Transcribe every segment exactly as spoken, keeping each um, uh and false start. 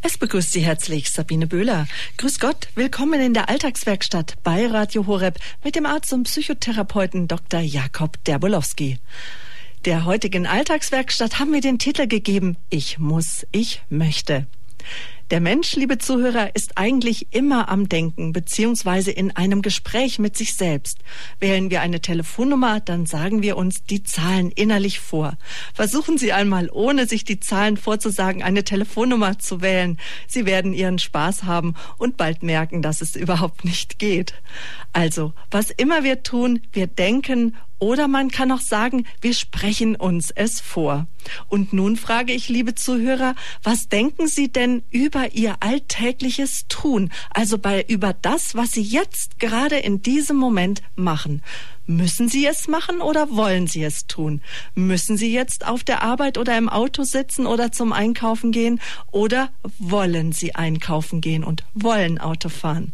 Es begrüßt Sie herzlich Sabine Böhler. Grüß Gott, willkommen in der Alltagswerkstatt bei Radio Horeb mit dem Arzt und Psychotherapeuten Doktor Jakob Derbolowski. Der heutigen Alltagswerkstatt haben wir den Titel gegeben: Ich muss, ich möchte. Der Mensch, liebe Zuhörer, ist eigentlich immer am Denken beziehungsweise in einem Gespräch mit sich selbst. Wählen wir eine Telefonnummer, dann sagen wir uns die Zahlen innerlich vor. Versuchen Sie einmal, ohne sich die Zahlen vorzusagen, eine Telefonnummer zu wählen. Sie werden Ihren Spaß haben und bald merken, dass es überhaupt nicht geht. Also, was immer wir tun, wir denken, oder man kann auch sagen, wir sprechen uns es vor. Und nun frage ich, liebe Zuhörer, was denken Sie denn über Ihr alltägliches Tun? Also bei, über das, was Sie jetzt gerade in diesem Moment machen. Müssen Sie es machen oder wollen Sie es tun? Müssen Sie jetzt auf der Arbeit oder im Auto sitzen oder zum Einkaufen gehen? Oder wollen Sie einkaufen gehen und wollen Auto fahren?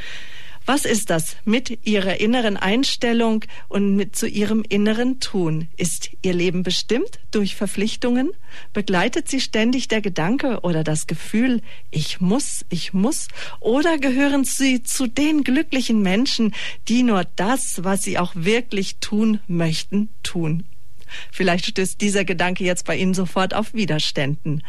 Was ist das mit Ihrer inneren Einstellung und mit zu Ihrem inneren Tun? Ist Ihr Leben bestimmt durch Verpflichtungen? Begleitet Sie ständig der Gedanke oder das Gefühl, ich muss, ich muss? Oder gehören Sie zu den glücklichen Menschen, die nur das, was sie auch wirklich tun möchten, tun? Vielleicht stößt dieser Gedanke jetzt bei Ihnen sofort auf Widerständen.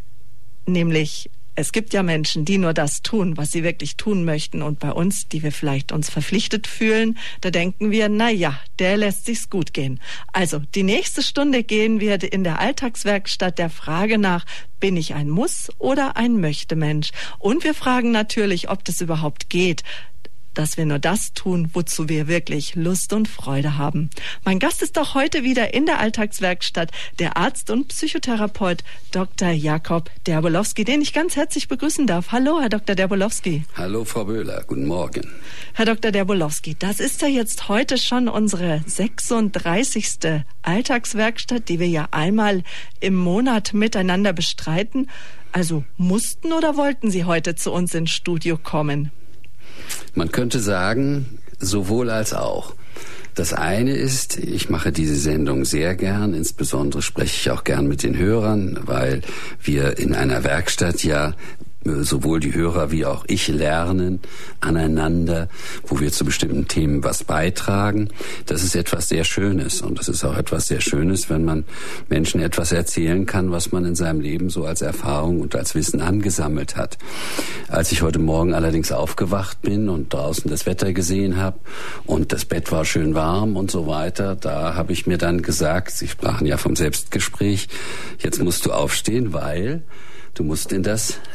Nämlich, es gibt ja Menschen, die nur das tun, was sie wirklich tun möchten. Und bei uns, die wir vielleicht uns verpflichtet fühlen, da denken wir, na ja, der lässt sich's gut gehen. Also, die nächste Stunde gehen wir in der Alltagswerkstatt der Frage nach, bin ich ein Muss- oder ein Möchte-Mensch? Und wir fragen natürlich, ob das überhaupt geht, dass wir nur das tun, wozu wir wirklich Lust und Freude haben. Mein Gast ist auch heute wieder in der Alltagswerkstatt, der Arzt und Psychotherapeut Doktor Jakob Derbolowski, den ich ganz herzlich begrüßen darf. Hallo, Herr Doktor Derbolowski. Hallo, Frau Böhler. Guten Morgen. Herr Doktor Derbolowski, das ist ja jetzt heute schon unsere sechsunddreißigste Alltagswerkstatt, die wir ja einmal im Monat miteinander bestreiten. Also mussten oder wollten Sie heute zu uns ins Studio kommen? Man könnte sagen, sowohl als auch. Das eine ist, ich mache diese Sendung sehr gern, insbesondere spreche ich auch gern mit den Hörern, weil wir in einer Werkstatt ja sowohl die Hörer wie auch ich lernen aneinander, wo wir zu bestimmten Themen was beitragen. Das ist etwas sehr Schönes und das ist auch etwas sehr Schönes, wenn man Menschen etwas erzählen kann, was man in seinem Leben so als Erfahrung und als Wissen angesammelt hat. Als ich heute Morgen allerdings aufgewacht bin und draußen das Wetter gesehen habe und das Bett war schön warm und so weiter, da habe ich mir dann gesagt, Sie sprachen ja vom Selbstgespräch, jetzt musst du aufstehen, weil Du musst in das, äh,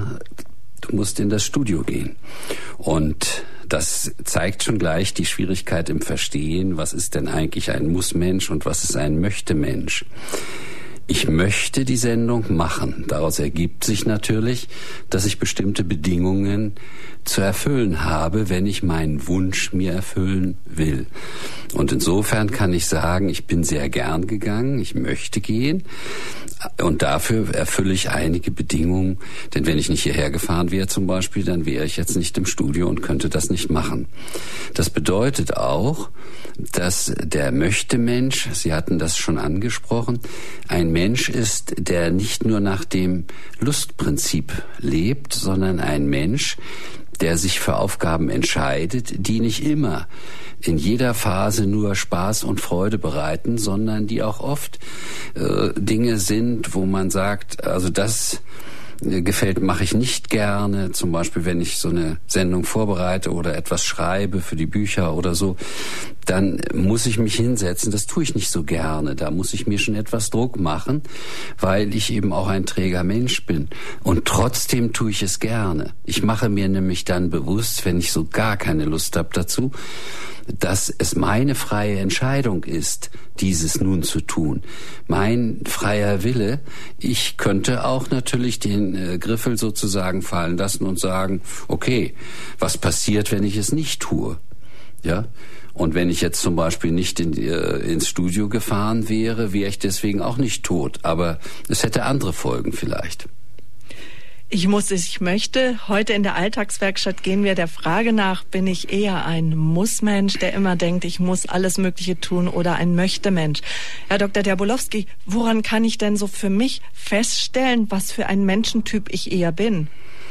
du musst in das Studio gehen. Und das zeigt schon gleich die Schwierigkeit im Verstehen, was ist denn eigentlich ein Muss-Mensch und was ist ein Möchte-Mensch. Ich möchte die Sendung machen. Daraus ergibt sich natürlich, dass ich bestimmte Bedingungen zu erfüllen habe, wenn ich meinen Wunsch mir erfüllen will. Und insofern kann ich sagen, ich bin sehr gern gegangen, ich möchte gehen und dafür erfülle ich einige Bedingungen, denn wenn ich nicht hierher gefahren wäre zum Beispiel, dann wäre ich jetzt nicht im Studio und könnte das nicht machen. Das bedeutet auch, dass der Möchte-Mensch, Sie hatten das schon angesprochen, ein Mensch ist, der nicht nur nach dem Lustprinzip lebt, sondern ein Mensch, der sich für Aufgaben entscheidet, die nicht immer in jeder Phase nur Spaß und Freude bereiten, sondern die auch oft äh, Dinge sind, wo man sagt, also das gefällt, mache ich nicht gerne. Zum Beispiel, wenn ich so eine Sendung vorbereite oder etwas schreibe für die Bücher oder so, dann muss ich mich hinsetzen. Das tue ich nicht so gerne. Da muss ich mir schon etwas Druck machen, weil ich eben auch ein träger Mensch bin. Und trotzdem tue ich es gerne. Ich mache mir nämlich dann bewusst, wenn ich so gar keine Lust habe dazu, dass es meine freie Entscheidung ist, dieses nun zu tun. Mein freier Wille. Ich könnte auch natürlich den äh, Griffel sozusagen fallen lassen und sagen, okay, was passiert, wenn ich es nicht tue? Ja? Und wenn ich jetzt zum Beispiel nicht in, äh, ins Studio gefahren wäre, wäre ich deswegen auch nicht tot. Aber es hätte andere Folgen vielleicht. Ich muss, ich möchte. Heute in der Alltagswerkstatt gehen wir der Frage nach, bin ich eher ein Muss-Mensch, der immer denkt, ich muss alles Mögliche tun, oder ein Möchte-Mensch? Herr Doktor Derbolowski, woran kann ich denn so für mich feststellen, was für ein Menschentyp ich eher bin?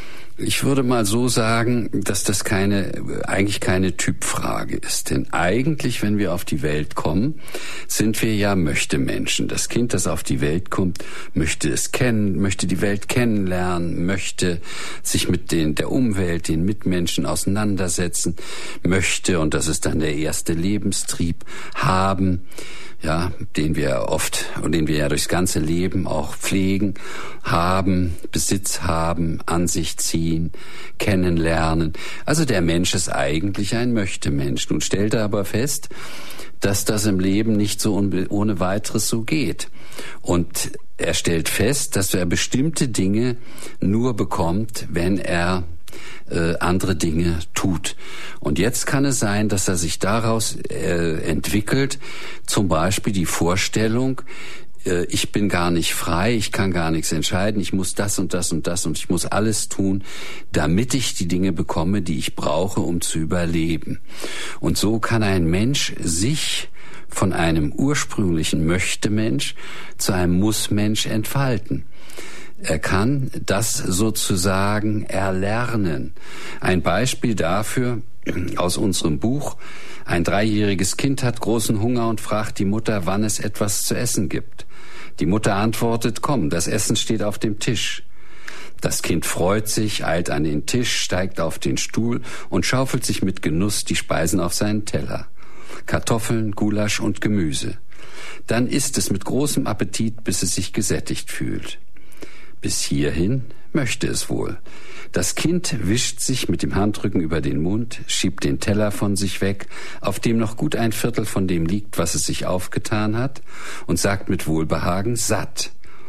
Ich würde mal so sagen, dass das keine, eigentlich keine Typfrage ist. Denn eigentlich, wenn wir auf die Welt kommen, sind wir ja Möchte-Menschen. Das Kind, das auf die Welt kommt, möchte es kennen, möchte die Welt kennenlernen, möchte sich mit den, der Umwelt, den Mitmenschen auseinandersetzen, möchte, und das ist dann der erste Lebenstrieb, haben, ja, den wir oft und den wir ja durchs ganze Leben auch pflegen, haben, Besitz haben, an sich ziehen, kennenlernen. Also der Mensch ist eigentlich ein Möchte-Mensch. Nun stellt er aber fest, dass das im Leben nicht so ohne weiteres so geht. Und er stellt fest, dass er bestimmte Dinge nur bekommt, wenn er Äh, andere Dinge tut. Und jetzt kann es sein, dass er sich daraus äh, entwickelt, zum Beispiel die Vorstellung, äh, ich bin gar nicht frei, ich kann gar nichts entscheiden, ich muss das und das und das und ich muss alles tun, damit ich die Dinge bekomme, die ich brauche, um zu überleben. Und so kann ein Mensch sich von einem ursprünglichen Möchte-Mensch zu einem Muss-Mensch entfalten. Er kann das sozusagen erlernen. Ein Beispiel dafür aus unserem Buch: Ein dreijähriges Kind hat großen Hunger und fragt die Mutter, wann es etwas zu essen gibt. Die Mutter antwortet, komm, das Essen steht auf dem Tisch. Das Kind freut sich, eilt an den Tisch, steigt auf den Stuhl und schaufelt sich mit Genuss die Speisen auf seinen Teller. Kartoffeln, Gulasch und Gemüse. Dann isst es mit großem Appetit, bis es sich gesättigt fühlt. Bis hierhin möchte es wohl. Das Kind wischt sich mit dem Handrücken über den Mund, schiebt den Teller von sich weg, auf dem noch gut ein Viertel von dem liegt, was es sich aufgetan hat, und sagt mit Wohlbehagen, satt.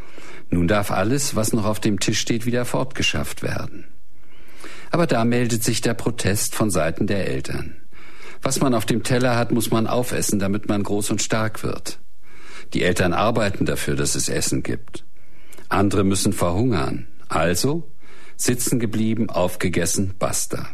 Nun darf alles, was noch auf dem Tisch steht, wieder fortgeschafft werden. Aber da meldet sich der Protest von Seiten der Eltern. Was man auf dem Teller hat, muss man aufessen, damit man groß und stark wird. Die Eltern arbeiten dafür, dass es Essen gibt. Andere müssen verhungern. Also sitzen geblieben, aufgegessen, basta.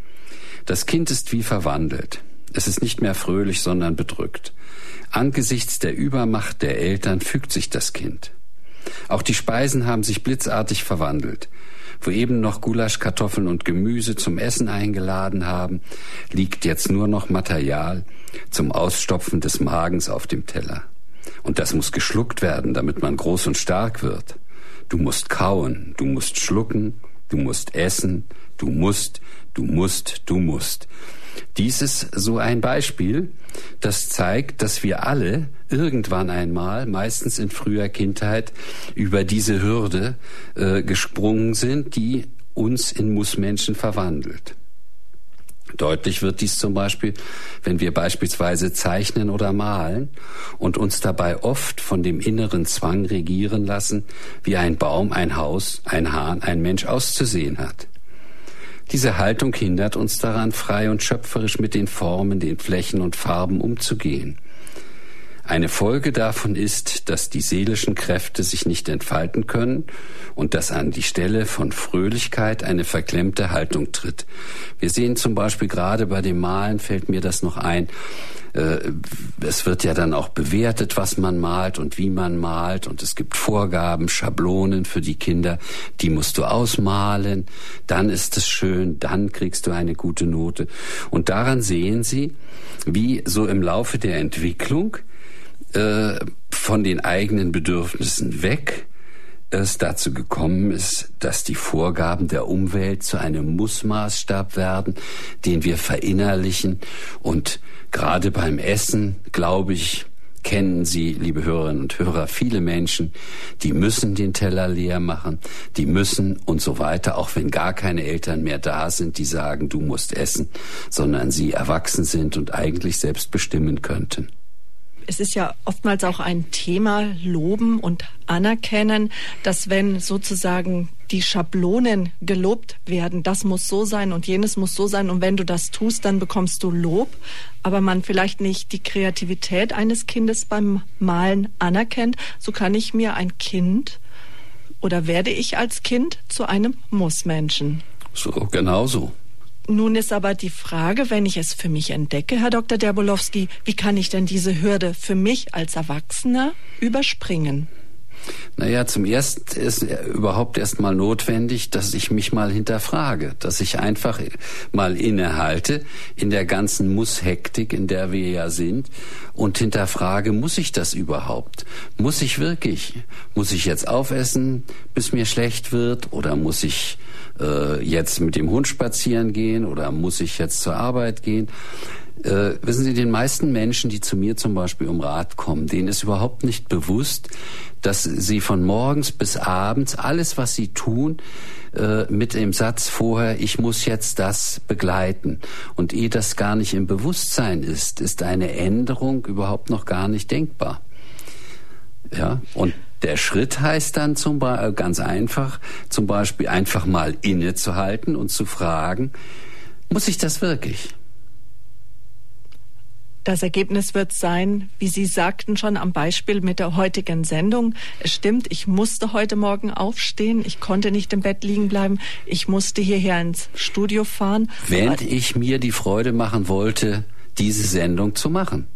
Das Kind ist wie verwandelt. Es ist nicht mehr fröhlich, sondern bedrückt. Angesichts der Übermacht der Eltern fügt sich das Kind. Auch die Speisen haben sich blitzartig verwandelt. Wo eben noch Gulasch, Kartoffeln und Gemüse zum Essen eingeladen haben, liegt jetzt nur noch Material zum Ausstopfen des Magens auf dem Teller. Und das muss geschluckt werden, damit man groß und stark wird. Du musst kauen, du musst schlucken, du musst essen, du musst, du musst, du musst. Dies ist so ein Beispiel, das zeigt, dass wir alle irgendwann einmal, meistens in früher Kindheit, über diese Hürde äh, gesprungen sind, die uns in Muss-Menschen verwandelt. Deutlich wird dies zum Beispiel, wenn wir beispielsweise zeichnen oder malen und uns dabei oft von dem inneren Zwang regieren lassen, wie ein Baum, ein Haus, ein Hahn, ein Mensch auszusehen hat. Diese Haltung hindert uns daran, frei und schöpferisch mit den Formen, den Flächen und Farben umzugehen. Eine Folge davon ist, dass die seelischen Kräfte sich nicht entfalten können und dass an die Stelle von Fröhlichkeit eine verklemmte Haltung tritt. Wir sehen zum Beispiel gerade bei dem Malen, fällt mir das noch ein, äh, es wird ja dann auch bewertet, was man malt und wie man malt, und es gibt Vorgaben, Schablonen für die Kinder, die musst du ausmalen, dann ist es schön, dann kriegst du eine gute Note. Und daran sehen Sie, wie so im Laufe der Entwicklung von den eigenen Bedürfnissen weg es dazu gekommen ist, dass die Vorgaben der Umwelt zu einem Mussmaßstab werden, den wir verinnerlichen. Und gerade beim Essen, glaube ich, kennen Sie, liebe Hörerinnen und Hörer, viele Menschen, die müssen den Teller leer machen, die müssen und so weiter, auch wenn gar keine Eltern mehr da sind, die sagen, du musst essen, sondern sie erwachsen sind und eigentlich selbst bestimmen könnten. Es ist ja oftmals auch ein Thema, Loben und Anerkennen, dass wenn sozusagen die Schablonen gelobt werden, das muss so sein und jenes muss so sein, und wenn du das tust, dann bekommst du Lob, aber man vielleicht nicht die Kreativität eines Kindes beim Malen anerkennt. So kann ich mir ein Kind Oder werde ich als Kind zu einem Muss-Menschen? So, genau so. Nun ist aber die Frage, wenn ich es für mich entdecke, Herr Doktor Derbolowski, wie kann ich denn diese Hürde für mich als Erwachsener überspringen? Naja, zum Ersten ist überhaupt erst mal notwendig, dass ich mich mal hinterfrage, dass ich einfach mal innehalte in der ganzen Muss-Hektik, in der wir ja sind, und hinterfrage, muss ich das überhaupt? Muss ich wirklich? Muss ich jetzt aufessen, bis mir schlecht wird? Oder muss ich äh, jetzt mit dem Hund spazieren gehen? Oder muss ich jetzt zur Arbeit gehen? Äh, wissen Sie, den meisten Menschen, die zu mir zum Beispiel um Rat kommen, denen ist überhaupt nicht bewusst, dass sie von morgens bis abends alles, was sie tun, äh, mit dem Satz vorher, ich muss jetzt das begleiten. Und ehe das gar nicht im Bewusstsein ist, ist eine Änderung überhaupt noch gar nicht denkbar. Ja, und der Schritt heißt dann zum Beispiel, ganz einfach, zum Beispiel einfach mal innezuhalten und zu fragen, muss ich das wirklich? Das Ergebnis wird sein, wie Sie sagten schon am Beispiel mit der heutigen Sendung. Es stimmt, ich musste heute Morgen aufstehen. Ich konnte nicht im Bett liegen bleiben. Ich musste hierher ins Studio fahren. Wenn ich mir die Freude machen wollte, diese Sendung zu machen.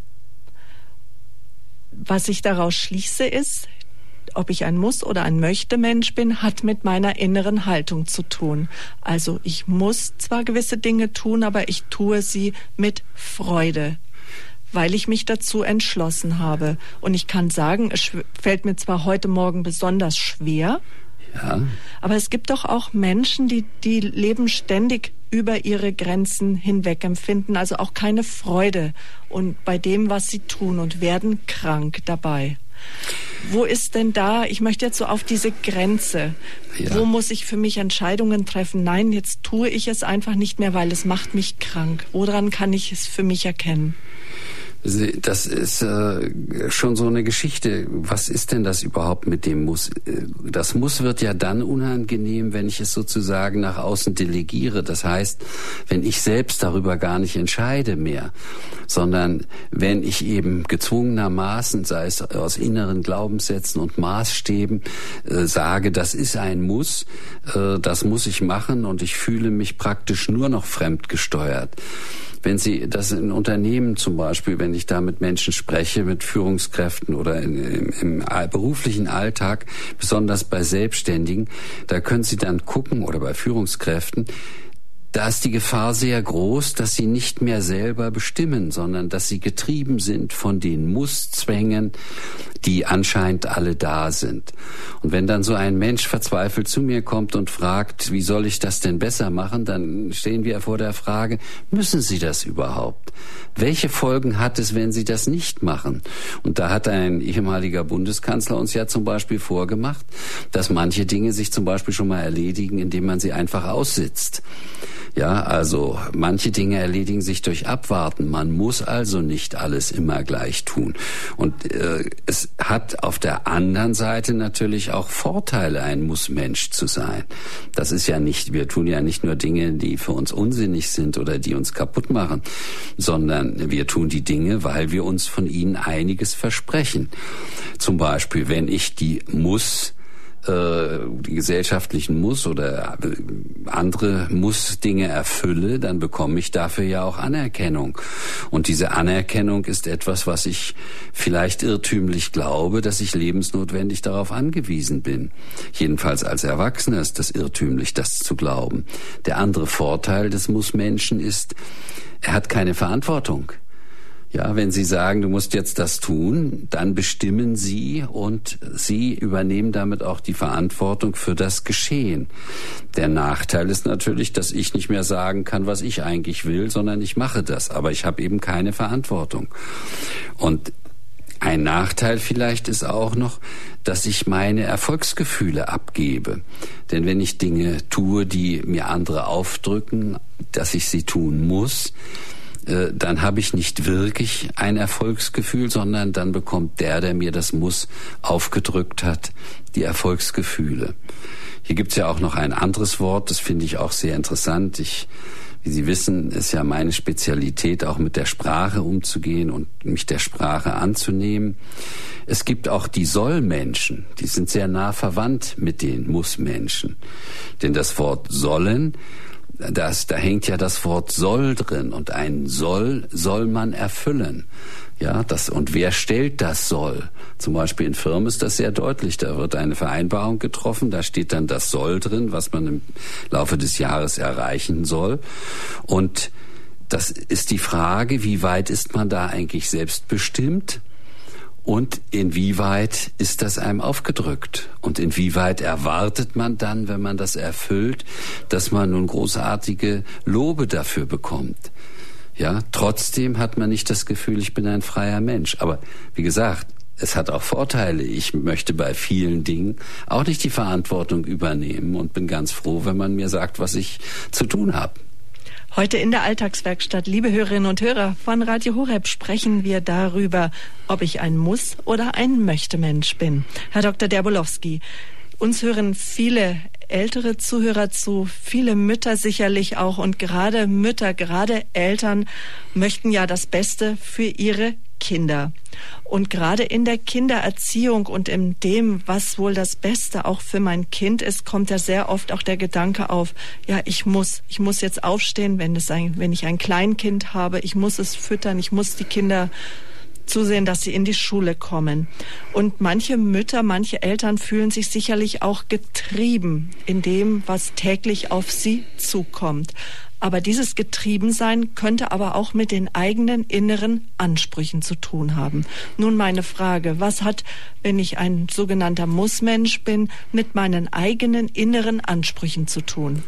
Was ich daraus schließe ist, ob ich ein Muss- oder ein Möchte-Mensch bin, hat mit meiner inneren Haltung zu tun. Also ich muss zwar gewisse Dinge tun, aber ich tue sie mit Freude, weil ich mich dazu entschlossen habe. Und ich kann sagen, es fällt mir zwar heute Morgen besonders schwer, ja, aber es gibt doch auch Menschen, die, die leben ständig über ihre Grenzen hinweg, empfinden also auch keine Freude und bei dem, was sie tun, und werden krank dabei. Wo ist denn da, ich möchte jetzt so auf diese Grenze, ja. Wo muss ich für mich Entscheidungen treffen? Nein, jetzt tue ich es einfach nicht mehr, weil es macht mich krank. Woran kann ich es für mich erkennen? Das ist äh, schon so eine Geschichte. Was ist denn das überhaupt mit dem Muss? Das Muss wird ja dann unangenehm, wenn ich es sozusagen nach außen delegiere. Das heißt, wenn ich selbst darüber gar nicht entscheide mehr, sondern wenn ich eben gezwungenermaßen, sei es aus inneren Glaubenssätzen und Maßstäben, äh, sage, das ist ein Muss, äh, das muss ich machen, und ich fühle mich praktisch nur noch fremdgesteuert. Wenn Sie das in Unternehmen zum Beispiel, wenn ich da mit Menschen spreche, mit Führungskräften oder in, im, im beruflichen Alltag, besonders bei Selbstständigen, da können Sie dann gucken, oder bei Führungskräften, da ist die Gefahr sehr groß, dass sie nicht mehr selber bestimmen, sondern dass sie getrieben sind von den Musszwängen, die anscheinend alle da sind. Und wenn dann so ein Mensch verzweifelt zu mir kommt und fragt, wie soll ich das denn besser machen, dann stehen wir vor der Frage, müssen Sie das überhaupt? Welche Folgen hat es, wenn Sie das nicht machen? Und da hat ein ehemaliger Bundeskanzler uns ja zum Beispiel vorgemacht, dass manche Dinge sich zum Beispiel schon mal erledigen, indem man sie einfach aussitzt. Ja, also manche Dinge erledigen sich durch Abwarten. Man muss also nicht alles immer gleich tun. Und äh, es hat auf der anderen Seite natürlich auch Vorteile, ein Muss-Mensch zu sein. Das ist ja nicht, wir tun ja nicht nur Dinge, die für uns unsinnig sind oder die uns kaputt machen, sondern wir tun die Dinge, weil wir uns von ihnen einiges versprechen. Zum Beispiel, wenn ich die Muss die gesellschaftlichen Muss- oder andere Muss-Dinge erfülle, dann bekomme ich dafür ja auch Anerkennung. Und diese Anerkennung ist etwas, was ich vielleicht irrtümlich glaube, dass ich lebensnotwendig darauf angewiesen bin. Jedenfalls als Erwachsener ist das irrtümlich, das zu glauben. Der andere Vorteil des Muss-Menschen ist, er hat keine Verantwortung. Ja, wenn Sie sagen, du musst jetzt das tun, dann bestimmen Sie, und Sie übernehmen damit auch die Verantwortung für das Geschehen. Der Nachteil ist natürlich, dass ich nicht mehr sagen kann, was ich eigentlich will, sondern ich mache das, aber ich habe eben keine Verantwortung. Und ein Nachteil vielleicht ist auch noch, dass ich meine Erfolgsgefühle abgebe. Denn wenn ich Dinge tue, die mir andere aufdrücken, dass ich sie tun muss, dann habe ich nicht wirklich ein Erfolgsgefühl, sondern dann bekommt der, der mir das Muss aufgedrückt hat, die Erfolgsgefühle. Hier gibt's ja auch noch ein anderes Wort, das finde ich auch sehr interessant. Ich Wie Sie wissen, ist ja meine Spezialität, auch mit der Sprache umzugehen und mich der Sprache anzunehmen. Es gibt auch die Soll-Menschen, die sind sehr nah verwandt mit den Muss-Menschen. Denn das Wort sollen, das, da hängt ja das Wort soll drin, und ein Soll soll man erfüllen. Ja, das, und wer stellt das Soll? Zum Beispiel in Firmen ist das sehr deutlich. Da wird eine Vereinbarung getroffen, da steht dann das Soll drin, was man im Laufe des Jahres erreichen soll. Und das ist die Frage, wie weit ist man da eigentlich selbstbestimmt? Und inwieweit ist das einem aufgedrückt? Und inwieweit erwartet man dann, wenn man das erfüllt, dass man nun großartige Lobe dafür bekommt? Ja, trotzdem hat man nicht das Gefühl, ich bin ein freier Mensch. Aber wie gesagt, es hat auch Vorteile. Ich möchte bei vielen Dingen auch nicht die Verantwortung übernehmen und bin ganz froh, wenn man mir sagt, was ich zu tun habe. Heute in der Alltagswerkstatt, liebe Hörerinnen und Hörer von Radio Horeb, sprechen wir darüber, ob ich ein Muss- oder ein Möchte-Mensch bin. Herr Doktor Derbolowski, uns hören viele ältere Zuhörer zu, viele Mütter sicherlich auch, und gerade Mütter, gerade Eltern möchten ja das Beste für ihre Kinder. Und gerade in der Kindererziehung und in dem, was wohl das Beste auch für mein Kind ist, kommt ja sehr oft auch der Gedanke auf, ja, ich muss, ich muss jetzt aufstehen, wenn es ein, wenn ich ein Kleinkind habe, ich muss es füttern, ich muss die Kinder zusehen, dass sie in die Schule kommen. Und manche Mütter, manche Eltern fühlen sich sicherlich auch getrieben in dem, was täglich auf sie zukommt. Aber dieses Getriebensein könnte aber auch mit den eigenen inneren Ansprüchen zu tun haben. Nun meine Frage, was hat, wenn ich ein sogenannter Mussmensch bin, mit meinen eigenen inneren Ansprüchen zu tun?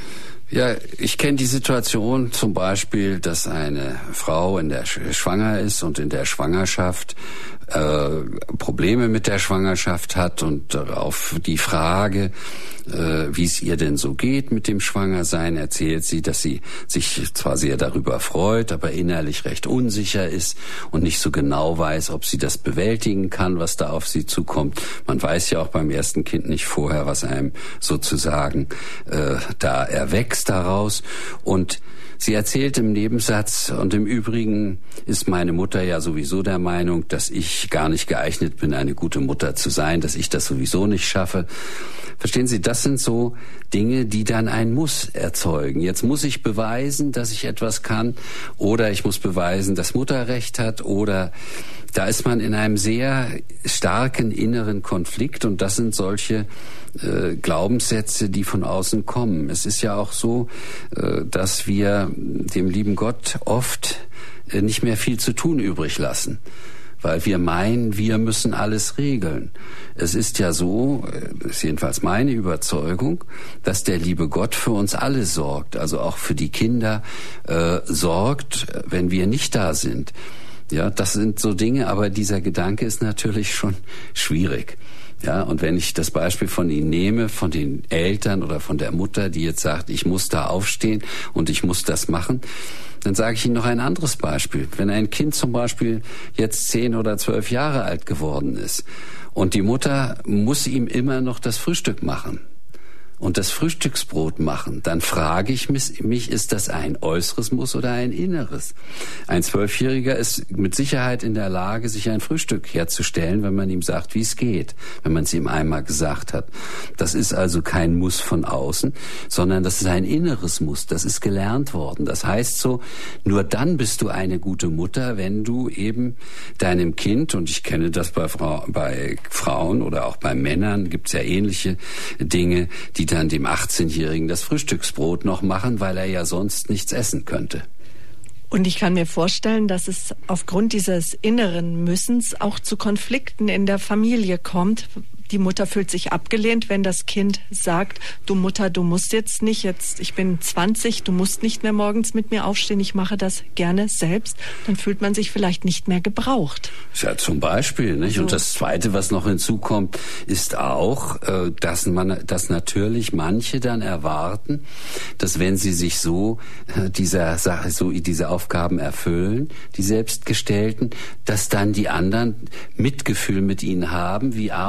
Ja, ich kenne die Situation zum Beispiel, dass eine Frau in der schwanger ist und in der Schwangerschaft äh, Probleme mit der Schwangerschaft hat, und auf die Frage, äh, wie es ihr denn so geht mit dem Schwangersein, erzählt sie, dass sie sich zwar sehr darüber freut, aber innerlich recht unsicher ist und nicht so genau weiß, ob sie das bewältigen kann, was da auf sie zukommt. Man weiß ja auch beim ersten Kind nicht vorher, was einem sozusagen äh, da erwächst daraus. Und sie erzählt im Nebensatz, und im Übrigen ist meine Mutter ja sowieso der Meinung, dass ich gar nicht geeignet bin, eine gute Mutter zu sein, dass ich das sowieso nicht schaffe. Verstehen Sie, das sind so Dinge, die dann ein Muss erzeugen. Jetzt muss ich beweisen, dass ich etwas kann, oder ich muss beweisen, dass Mutter recht hat, oder da ist man in einem sehr starken inneren Konflikt, und das sind solche äh, Glaubenssätze, die von außen kommen. Es ist ja auch so, äh, dass wir dem lieben Gott oft äh, nicht mehr viel zu tun übrig lassen, weil wir meinen, wir müssen alles regeln. Es ist ja so, das ist jedenfalls meine Überzeugung, dass der liebe Gott für uns alle sorgt, also auch für die Kinder äh, sorgt, wenn wir nicht da sind. Ja, das sind so Dinge, aber dieser Gedanke ist natürlich schon schwierig. Ja, und wenn ich das Beispiel von Ihnen nehme, von den Eltern oder von der Mutter, die jetzt sagt, ich muss da aufstehen und ich muss das machen, dann sage ich Ihnen noch ein anderes Beispiel. Wenn ein Kind zum Beispiel jetzt zehn oder zwölf Jahre alt geworden ist und die Mutter muss ihm immer noch das Frühstück machen und das Frühstücksbrot machen, dann frage ich mich, ist das ein äußeres Muss oder ein inneres? Ein Zwölfjähriger ist mit Sicherheit in der Lage, sich ein Frühstück herzustellen, wenn man ihm sagt, wie es geht, wenn man es ihm einmal gesagt hat. Das ist also kein Muss von außen, sondern das ist ein inneres Muss, das ist gelernt worden. Das heißt so, nur dann bist du eine gute Mutter, wenn du eben deinem Kind, und ich kenne das bei, Frau, bei Frauen oder auch bei Männern, gibt es ja ähnliche Dinge, die dann dem achtzehnjährigen das Frühstücksbrot noch machen, weil er ja sonst nichts essen könnte. Und ich kann mir vorstellen, dass es aufgrund dieses inneren Müssens auch zu Konflikten in der Familie kommt. Die Mutter fühlt sich abgelehnt, wenn das Kind sagt, du Mutter, du musst jetzt nicht, jetzt ich bin zwanzig, du musst nicht mehr morgens mit mir aufstehen, ich mache das gerne selbst. Dann fühlt man sich vielleicht nicht mehr gebraucht. Ja, zum Beispiel, nicht? So. Und das Zweite, was noch hinzukommt, ist auch, dass man, dass natürlich manche dann erwarten, dass wenn sie sich so dieser Sache, so diese Aufgaben erfüllen, die selbstgestellten, dass dann die anderen Mitgefühl mit ihnen haben, wie arm sie dran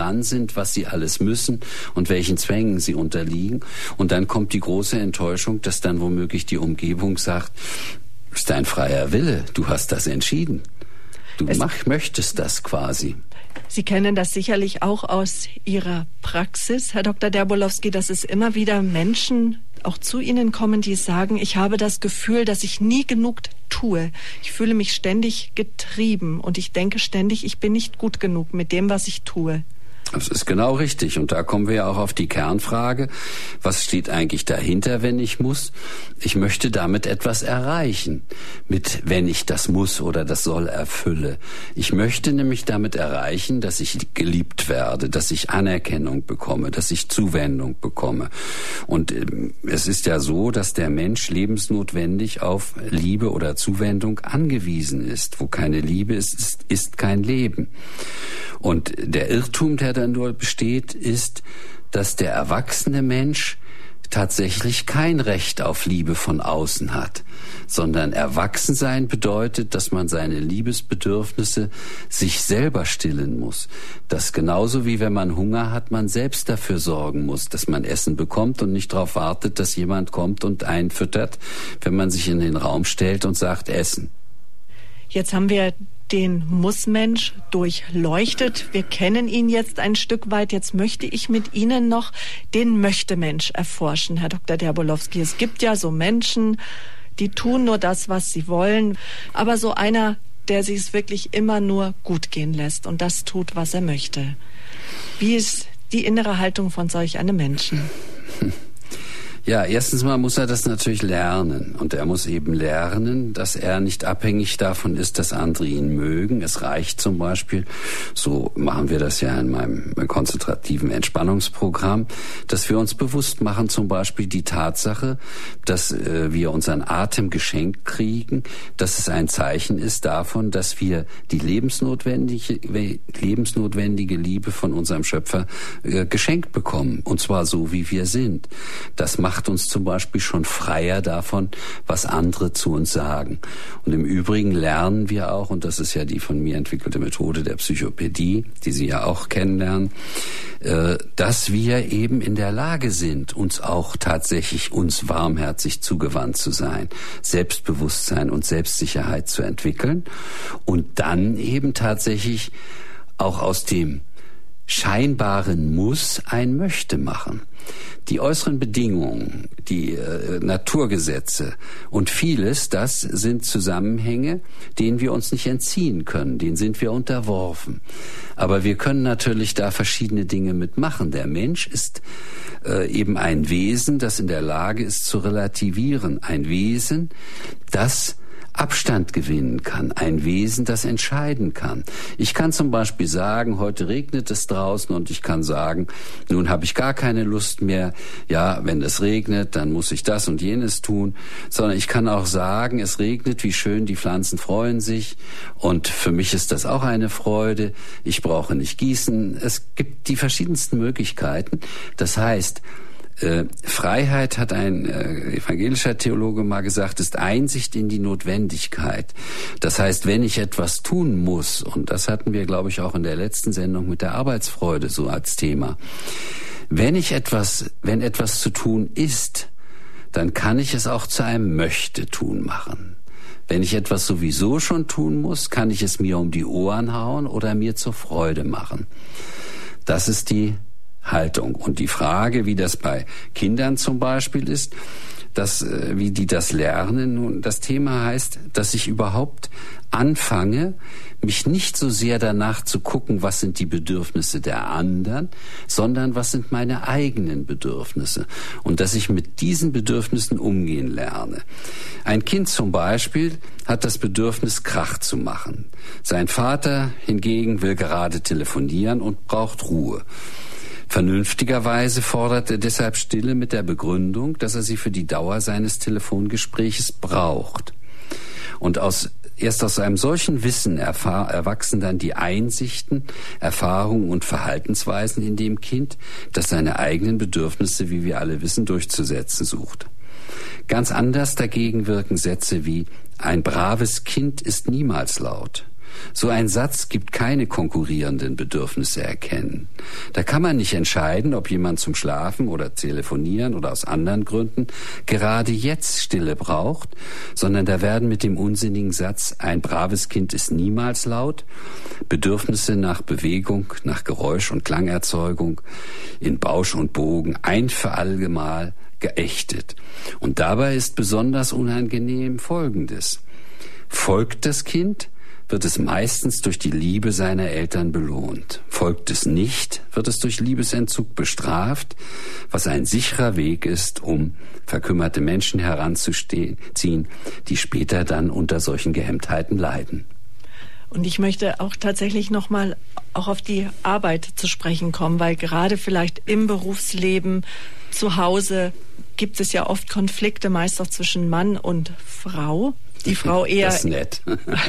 dran sind, was sie alles müssen und welchen Zwängen sie unterliegen. Und dann kommt die große Enttäuschung, dass dann womöglich die Umgebung sagt, es ist dein freier Wille, du hast das entschieden. Du mach, möchtest das quasi. Sie kennen das sicherlich auch aus Ihrer Praxis, Herr Doktor Derbolowski, dass es immer wieder Menschen auch zu Ihnen kommen, die sagen, ich habe das Gefühl, dass ich nie genug tue. Ich fühle mich ständig getrieben und ich denke ständig, ich bin nicht gut genug mit dem, was ich tue. Das ist genau richtig. Und da kommen wir ja auch auf die Kernfrage. Was steht eigentlich dahinter, wenn ich muss? Ich möchte damit etwas erreichen. Mit, wenn ich das muss oder das soll erfülle. Ich möchte nämlich damit erreichen, dass ich geliebt werde, dass ich Anerkennung bekomme, dass ich Zuwendung bekomme. Und es ist ja so, dass der Mensch lebensnotwendig auf Liebe oder Zuwendung angewiesen ist. Wo keine Liebe ist, ist, ist kein Leben. Und der Irrtum, der dann nur besteht, ist, dass der erwachsene Mensch tatsächlich kein Recht auf Liebe von außen hat, sondern Erwachsensein bedeutet, dass man seine Liebesbedürfnisse sich selber stillen muss. Dass genauso wie wenn man Hunger hat, man selbst dafür sorgen muss, dass man Essen bekommt und nicht darauf wartet, dass jemand kommt und einen füttert, wenn man sich in den Raum stellt und sagt, Essen. Jetzt haben wir den Muss-Mensch durchleuchtet. Wir kennen ihn jetzt ein Stück weit. Jetzt möchte ich mit Ihnen noch den Möchte-Mensch erforschen, Herr Doktor Derbolowski. Es gibt ja so Menschen, die tun nur das, was sie wollen. Aber so einer, der sich es wirklich immer nur gut gehen lässt und das tut, was er möchte. Wie ist die innere Haltung von solch einem Menschen? Ja, erstens mal muss er das natürlich lernen. Und er muss eben lernen, dass er nicht abhängig davon ist, dass andere ihn mögen. Es reicht zum Beispiel, so machen wir das ja in meinem konzentrativen Entspannungsprogramm, dass wir uns bewusst machen, zum Beispiel die Tatsache, dass äh, wir unseren Atem geschenkt kriegen, dass es ein Zeichen ist davon, dass wir die lebensnotwendige, lebensnotwendige Liebe von unserem Schöpfer äh, geschenkt bekommen. Und zwar so, wie wir sind. Das macht uns zum Beispiel schon freier davon, was andere zu uns sagen. Und im Übrigen lernen wir auch, und das ist ja die von mir entwickelte Methode der Psychopädie, die Sie ja auch kennenlernen, dass wir eben in der Lage sind, uns auch tatsächlich uns warmherzig zugewandt zu sein, Selbstbewusstsein und Selbstsicherheit zu entwickeln und dann eben tatsächlich auch aus dem scheinbaren Muss ein Möchte machen. Die äußeren Bedingungen, die äh, Naturgesetze und vieles, das sind Zusammenhänge, denen wir uns nicht entziehen können, denen sind wir unterworfen. Aber wir können natürlich da verschiedene Dinge mitmachen. Der Mensch ist äh, eben ein Wesen, das in der Lage ist zu relativieren. Ein Wesen, das Abstand gewinnen kann, ein Wesen, das entscheiden kann. Ich kann zum Beispiel sagen, heute regnet es draußen und ich kann sagen, nun habe ich gar keine Lust mehr, ja, wenn es regnet, dann muss ich das und jenes tun, sondern ich kann auch sagen, es regnet, wie schön, die Pflanzen freuen sich und für mich ist das auch eine Freude, ich brauche nicht gießen. Es gibt die verschiedensten Möglichkeiten. Das heißt, Äh, Freiheit, hat ein äh, evangelischer Theologe mal gesagt, ist Einsicht in die Notwendigkeit. Das heißt, wenn ich etwas tun muss, und das hatten wir, glaube ich, auch in der letzten Sendung mit der Arbeitsfreude so als Thema, wenn ich etwas, wenn etwas zu tun ist, dann kann ich es auch zu einem Möchte-Tun machen. Wenn ich etwas sowieso schon tun muss, kann ich es mir um die Ohren hauen oder mir zur Freude machen. Das ist die Haltung. Und die Frage, wie das bei Kindern zum Beispiel ist, dass, wie die das lernen, nun, das Thema heißt, dass ich überhaupt anfange, mich nicht so sehr danach zu gucken, was sind die Bedürfnisse der anderen, sondern was sind meine eigenen Bedürfnisse. Und dass ich mit diesen Bedürfnissen umgehen lerne. Ein Kind zum Beispiel hat das Bedürfnis, Krach zu machen. Sein Vater hingegen will gerade telefonieren und braucht Ruhe. Vernünftigerweise fordert er deshalb Stille mit der Begründung, dass er sie für die Dauer seines Telefongespräches braucht. Und aus, erst aus einem solchen Wissen erfahr, erwachsen dann die Einsichten, Erfahrungen und Verhaltensweisen in dem Kind, das seine eigenen Bedürfnisse, wie wir alle wissen, durchzusetzen sucht. Ganz anders dagegen wirken Sätze wie: Ein braves Kind ist niemals laut. So ein Satz gibt keine konkurrierenden Bedürfnisse erkennen. Da kann man nicht entscheiden, ob jemand zum Schlafen oder Telefonieren oder aus anderen Gründen gerade jetzt Stille braucht, sondern da werden mit dem unsinnigen Satz, ein braves Kind ist niemals laut, Bedürfnisse nach Bewegung, nach Geräusch und Klangerzeugung in Bausch und Bogen ein für allemal geächtet. Und dabei ist besonders unangenehm Folgendes. Folgt das Kind, wird es meistens durch die Liebe seiner Eltern belohnt. Folgt es nicht, wird es durch Liebesentzug bestraft, was ein sicherer Weg ist, um verkümmerte Menschen heranzuziehen, die später dann unter solchen Gehemmtheiten leiden. Und ich möchte auch tatsächlich nochmal auch auf die Arbeit zu sprechen kommen, weil gerade vielleicht im Berufsleben, zu Hause gibt es ja oft Konflikte, meist auch zwischen Mann und Frau. Die Frau eher, das ist nett.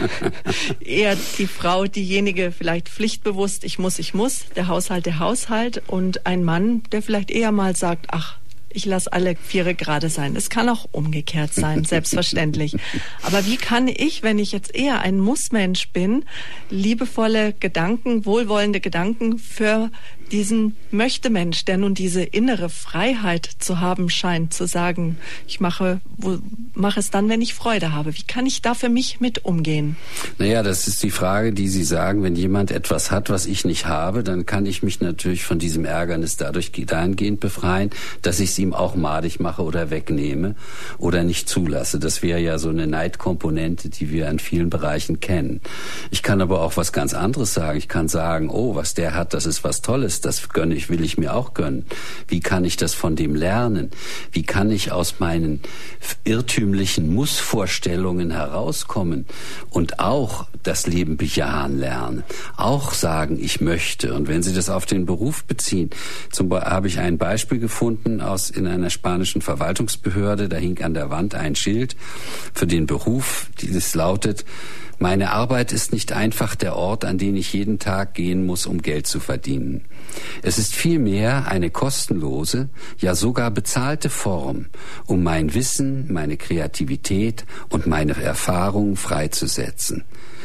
eher die Frau, diejenige vielleicht pflichtbewusst, ich muss, ich muss, der Haushalt, der Haushalt, und ein Mann, der vielleicht eher mal sagt, ach, ich lasse alle Viere gerade sein. Es kann auch umgekehrt sein, selbstverständlich. Aber wie kann ich, wenn ich jetzt eher ein Mussmensch bin, liebevolle Gedanken, wohlwollende Gedanken für diesen Möchte-Mensch, der nun diese innere Freiheit zu haben scheint, zu sagen, ich mache, wo, mache es dann, wenn ich Freude habe. Wie kann ich da für mich mit umgehen? Naja, das ist die Frage, die Sie sagen, wenn jemand etwas hat, was ich nicht habe, dann kann ich mich natürlich von diesem Ärgernis dadurch dahingehend befreien, dass ich es ihm auch madig mache oder wegnehme oder nicht zulasse. Das wäre ja so eine Neidkomponente, die wir in vielen Bereichen kennen. Ich kann aber auch was ganz anderes sagen. Ich kann sagen, oh, was der hat, das ist was Tolles. Das gönne ich, will ich mir auch gönnen. Wie kann ich das von dem lernen? Wie kann ich aus meinen irrtümlichen Mussvorstellungen herauskommen und auch das Leben bejahen lernen? Auch sagen, ich möchte. Und wenn Sie das auf den Beruf beziehen, zum Beispiel habe ich ein Beispiel gefunden aus in einer spanischen Verwaltungsbehörde. Da hing an der Wand ein Schild für den Beruf, dieses lautet: Meine Arbeit ist nicht einfach der Ort, an den ich jeden Tag gehen muss, um Geld zu verdienen. Es ist vielmehr eine kostenlose, ja sogar bezahlte Form, um mein Wissen, meine Kreativität und meine Erfahrungen freizusetzen.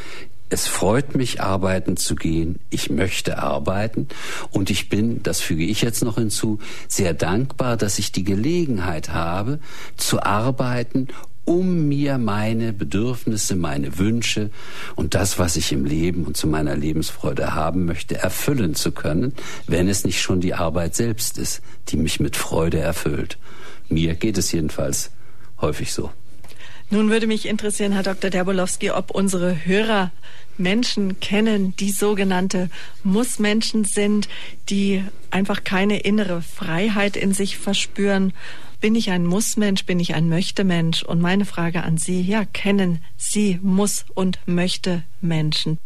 Es freut mich, arbeiten zu gehen. Ich möchte arbeiten. Und ich bin, das füge ich jetzt noch hinzu, sehr dankbar, dass ich die Gelegenheit habe, zu arbeiten, um mir meine Bedürfnisse, meine Wünsche und das, was ich im Leben und zu meiner Lebensfreude haben möchte, erfüllen zu können, wenn es nicht schon die Arbeit selbst ist, die mich mit Freude erfüllt. Mir geht es jedenfalls häufig so. Nun würde mich interessieren, Herr Doktor Derbolowski, ob unsere Hörer Menschen kennen, die sogenannte Mussmenschen sind, die einfach keine innere Freiheit in sich verspüren. Bin ich ein Mussmensch, bin ich ein Möchte-Mensch? Und meine Frage an Sie, ja, kennen Sie Muss- und Möchte-Menschen?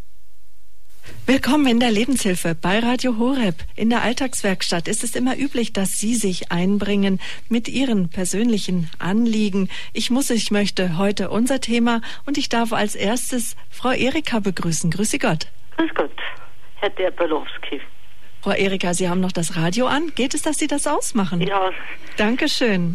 Willkommen in der Lebenshilfe bei Radio Horeb. In der Alltagswerkstatt ist es immer üblich, dass Sie sich einbringen mit Ihren persönlichen Anliegen. Ich muss, ich möchte heute unser Thema, und ich darf als erstes Frau Erika begrüßen. Grüße Gott. Grüß Gott, Herr Derbolowski. Frau Erika, Sie haben noch das Radio an. Geht es, dass Sie das ausmachen? Ja. Dankeschön.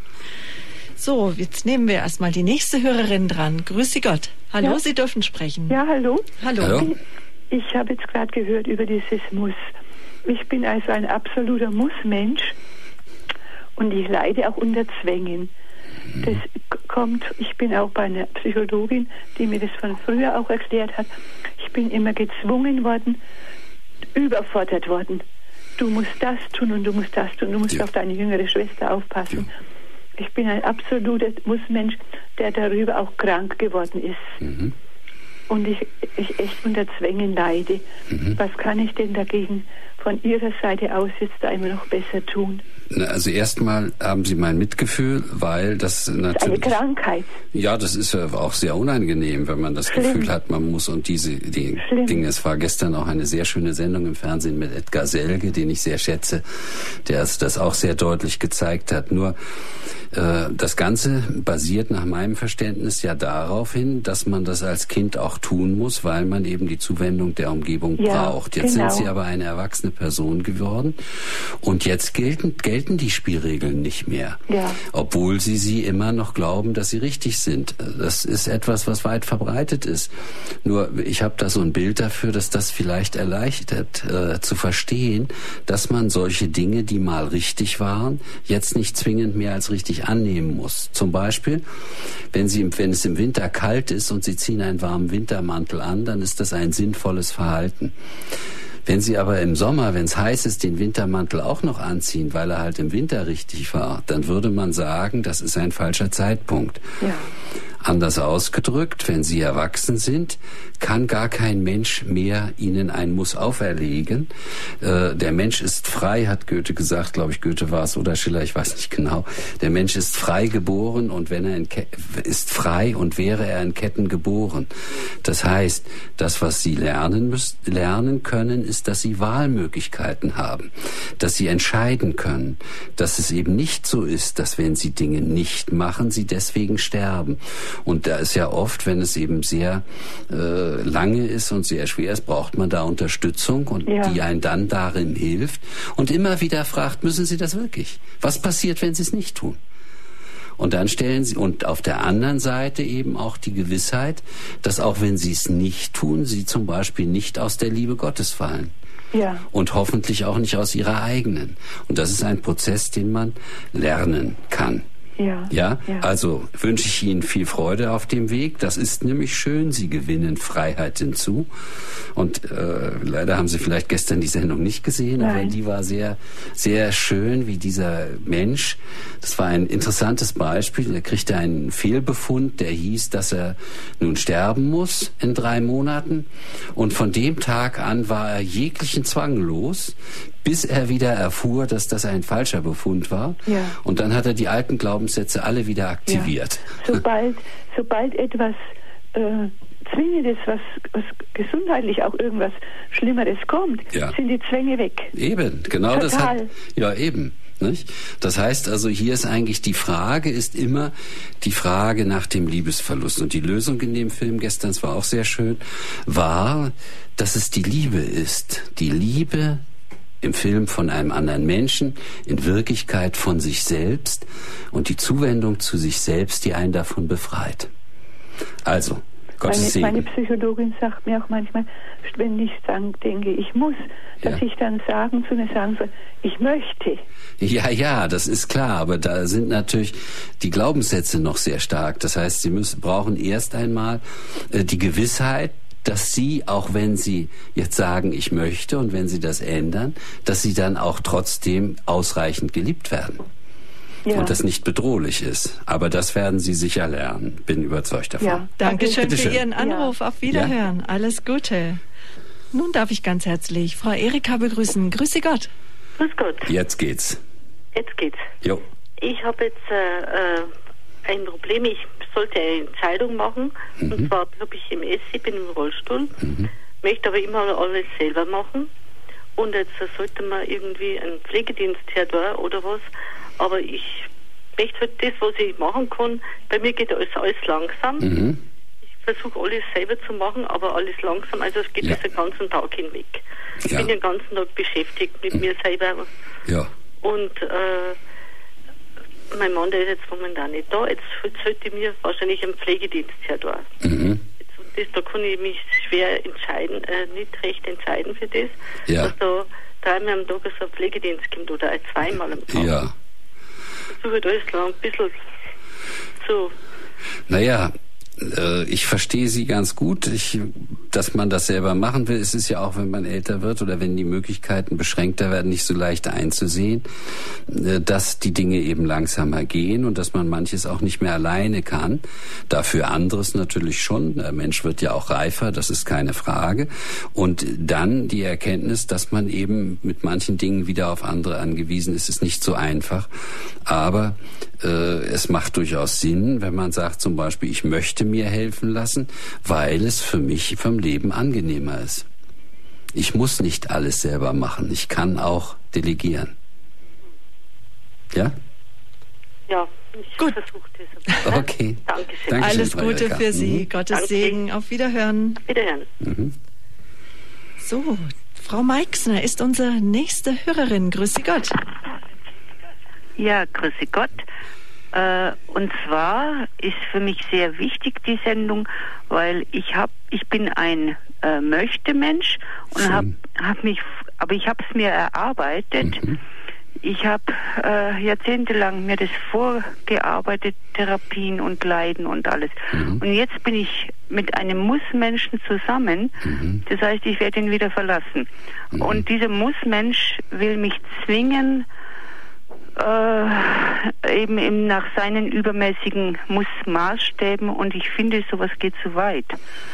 So, jetzt nehmen wir erstmal die nächste Hörerin dran. Grüße Gott. Hallo, ja. Sie dürfen sprechen. Ja, hallo. Hallo. Hallo. Ich, ich habe jetzt gerade gehört über dieses Muss. Ich bin also ein absoluter Mussmensch und ich leide auch unter Zwängen. Das kommt, ich bin auch bei einer Psychologin, die mir das von früher auch erklärt hat. Ich bin immer gezwungen worden, überfordert worden. Du musst das tun und du musst das tun. Du musst ja. auf deine jüngere Schwester aufpassen. Ja. Ich bin ein absoluter Mussmensch, der darüber auch krank geworden ist. Mhm. Und ich, ich echt unter Zwängen leide. Mhm. Was kann ich denn dagegen von Ihrer Seite aus jetzt da immer noch besser tun? Also erstmal haben Sie mein Mitgefühl, weil das natürlich... Das ist eine Krankheit. Ja, das ist ja auch sehr unangenehm, wenn man das Schlimm. Gefühl hat, man muss und diese die Dinge. Es war gestern auch eine sehr schöne Sendung im Fernsehen mit Edgar Selge, den ich sehr schätze, der das auch sehr deutlich gezeigt hat. Nur Das Ganze basiert nach meinem Verständnis ja darauf hin, dass man das als Kind auch tun muss, weil man eben die Zuwendung der Umgebung ja, braucht. Jetzt genau. sind Sie aber eine erwachsene Person geworden und jetzt gelten, gelten die Spielregeln nicht mehr, ja. obwohl Sie sie immer noch glauben, dass sie richtig sind. Das ist etwas, was weit verbreitet ist. Nur ich habe da so ein Bild dafür, dass das vielleicht erleichtert äh, zu verstehen, dass man solche Dinge, die mal richtig waren, jetzt nicht zwingend mehr als richtig annehmen muss. Zum Beispiel, wenn Sie, wenn es im Winter kalt ist und Sie ziehen einen warmen Wintermantel an, dann ist das ein sinnvolles Verhalten. Wenn Sie aber im Sommer, wenn es heiß ist, den Wintermantel auch noch anziehen, weil er halt im Winter richtig war, dann würde man sagen, das ist ein falscher Zeitpunkt. Ja. Anders ausgedrückt, wenn Sie erwachsen sind, kann gar kein Mensch mehr Ihnen ein Muss auferlegen. Äh, der Mensch ist frei, hat Goethe gesagt, glaube ich, Goethe war es oder Schiller, ich weiß nicht genau. Der Mensch ist frei geboren und wenn er in Ke- ist frei und wäre er in Ketten geboren. Das heißt, das, was Sie lernen müssen, lernen können, ist, dass Sie Wahlmöglichkeiten haben, dass Sie entscheiden können, dass es eben nicht so ist, dass wenn Sie Dinge nicht machen, Sie deswegen sterben. Und da ist ja oft, wenn es eben sehr äh, lange ist und sehr schwer ist, braucht man da Unterstützung und ja. die einen dann darin hilft und immer wieder fragt, müssen Sie das wirklich? Was passiert, wenn Sie es nicht tun? Und dann stellen Sie, und auf der anderen Seite eben auch die Gewissheit, dass auch wenn Sie es nicht tun, Sie zum Beispiel nicht aus der Liebe Gottes fallen. Ja. Und hoffentlich auch nicht aus Ihrer eigenen. Und das ist ein Prozess, den man lernen kann. Ja, ja, ja, also wünsche ich Ihnen viel Freude auf dem Weg. Das ist nämlich schön. Sie gewinnen Freiheit hinzu. Und äh, leider haben Sie vielleicht gestern die Sendung nicht gesehen, Nein. aber die war sehr, sehr schön, wie dieser Mensch. Das war ein interessantes Beispiel. Er kriegte einen Fehlbefund, der hieß, dass er nun sterben muss in drei Monaten. Und von dem Tag an war er jeglichen Zwang los, bis er wieder erfuhr, dass das ein falscher Befund war. Ja. Und dann hat er die alten Glaubenssätze alle wieder aktiviert. Ja. Sobald, sobald etwas äh, Zwingendes, was, was gesundheitlich auch irgendwas Schlimmeres kommt, ja. sind die Zwänge weg. Eben, genau. Total. Das hat, ja, eben. Nicht? Das heißt also, hier ist eigentlich die Frage, ist immer die Frage nach dem Liebesverlust. Und die Lösung in dem Film gestern, es war auch sehr schön, war, dass es die Liebe ist. Die Liebe im Film von einem anderen Menschen, in Wirklichkeit von sich selbst und die Zuwendung zu sich selbst, die einen davon befreit. Also, Gottes Segen. Meine Psychologin sagt mir auch manchmal, wenn ich sagen, denke, ich muss, dass ja. ich dann sagen zu mir sagen soll, ich möchte. Ja, ja, das ist klar, aber da sind natürlich die Glaubenssätze noch sehr stark. Das heißt, Sie müssen, brauchen erst einmal äh, die Gewissheit, dass Sie, auch wenn Sie jetzt sagen, ich möchte, und wenn Sie das ändern, dass Sie dann auch trotzdem ausreichend geliebt werden. Ja. Und das nicht bedrohlich ist. Aber das werden Sie sicher lernen. Bin überzeugt davon. Ja. Dankeschön für Ihren Anruf. Ja. Auf Wiederhören. Ja. Alles Gute. Nun darf ich ganz herzlich Frau Erika begrüßen. Grüße Gott. Grüß Gott. Jetzt geht's. Jetzt geht's. Jo. Ich habe jetzt äh, ein Problem. Ich sollte eine Entscheidung machen. Mhm. Und zwar habe ich M S, ich bin im Rollstuhl, mhm. möchte aber immer alles selber machen. Und jetzt sollte man irgendwie einen Pflegedienst her da oder was. Aber ich möchte halt das, was ich machen kann. Bei mir geht alles, alles langsam. Mhm. Ich versuche alles selber zu machen, aber alles langsam. Also es geht ja. den ganzen Tag hinweg. Ich ja. bin den ganzen Tag beschäftigt mit mhm. mir selber. Ja. Und äh, mein Mann, der ist jetzt momentan nicht da. Jetzt sollte mir wahrscheinlich ein Pflegedienst her da. Mhm. Das, da kann ich mich schwer entscheiden, äh, nicht recht entscheiden für das. Ja. Dass da dreimal am Tag so ein Pflegedienst kommt oder zweimal am Tag. Ja. So wird alles lang ein bisschen so. Naja, äh, ich verstehe Sie ganz gut. Ich, dass man das selber machen will, es ist ja auch, wenn man älter wird oder wenn die Möglichkeiten beschränkter werden, nicht so leicht einzusehen, äh, dass die Dinge eben langsamer gehen und dass man manches auch nicht mehr alleine kann. Dafür anderes natürlich schon. Der Mensch wird ja auch reifer, das ist keine Frage. Und dann die Erkenntnis, dass man eben mit manchen Dingen wieder auf andere angewiesen ist, ist nicht so einfach. Aber äh, es macht durchaus Sinn, wenn man sagt zum Beispiel, ich möchte mir helfen lassen, weil es für mich vom Leben angenehmer ist. Ich muss nicht alles selber machen. Ich kann auch delegieren. Ja? Ja, Ich Gut. versuche das. Okay. Dankeschön. Dankeschön, Alles Frau Gute Erika. für Sie. Mhm. Gottes Danke. Segen. Auf Wiederhören. Wiederhören. Mhm. So, Frau Meixner ist unsere nächste Hörerin. Grüße Gott. Ja, grüße Gott. Äh, und zwar ist für mich sehr wichtig die Sendung, weil ich hab, ich bin ein äh, Möchte-Mensch und habe hab mich, aber ich habe es mir erarbeitet. Mhm. Ich habe äh, jahrzehntelang mir das vorgearbeitet, Therapien und Leiden und alles. Mhm. Und jetzt bin ich mit einem Muss-Menschen zusammen. Mhm. Das heißt, ich werde ihn wieder verlassen. Mhm. Und dieser Muss-Mensch will mich zwingen, äh, eben, eben nach seinen übermäßigen Muss-Maßstäben, und ich finde, sowas geht zu weit.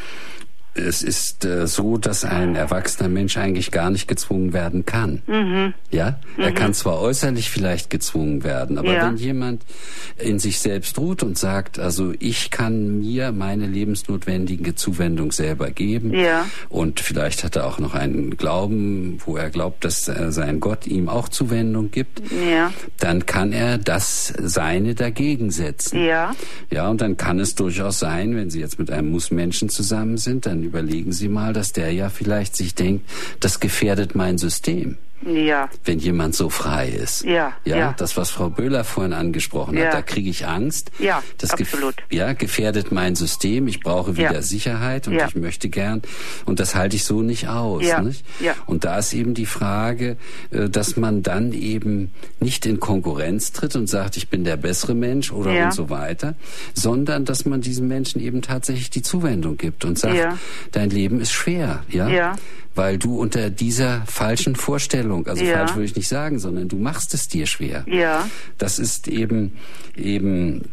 Es ist äh, so, dass ein erwachsener Mensch eigentlich gar nicht gezwungen werden kann. Mhm. Ja, Mhm. er kann zwar äußerlich vielleicht gezwungen werden, aber Ja. wenn jemand in sich selbst ruht und sagt, also ich kann mir meine lebensnotwendige Zuwendung selber geben, Ja. und vielleicht hat er auch noch einen Glauben, wo er glaubt, dass äh, sein Gott ihm auch Zuwendung gibt, Ja. dann kann er das Seine dagegen setzen. Ja. Ja, und dann kann es durchaus sein, wenn Sie jetzt mit einem Muss-Menschen zusammen sind, dann überlegen Sie mal, dass der ja vielleicht sich denkt, das gefährdet mein System. Ja. Wenn jemand so frei ist. Ja, Ja, ja. das, was Frau Böhler vorhin angesprochen Ja. hat, da kriege ich Angst. Ja, das gef- absolut. Ja, gefährdet mein System. Ich brauche wieder Ja. Sicherheit und Ja. ich möchte gern. Und das halte ich so nicht aus. Ja. Nicht? Ja. Und da ist eben die Frage, äh, dass man dann eben nicht in Konkurrenz tritt und sagt, ich bin der bessere Mensch oder Ja. und so weiter, sondern dass man diesem Menschen eben tatsächlich die Zuwendung gibt und sagt, Ja. dein Leben ist schwer. Ja. Ja. Weil du unter dieser falschen Vorstellung, also Ja. falsch würde ich nicht sagen, sondern du machst es dir schwer. Ja. Das ist eben eben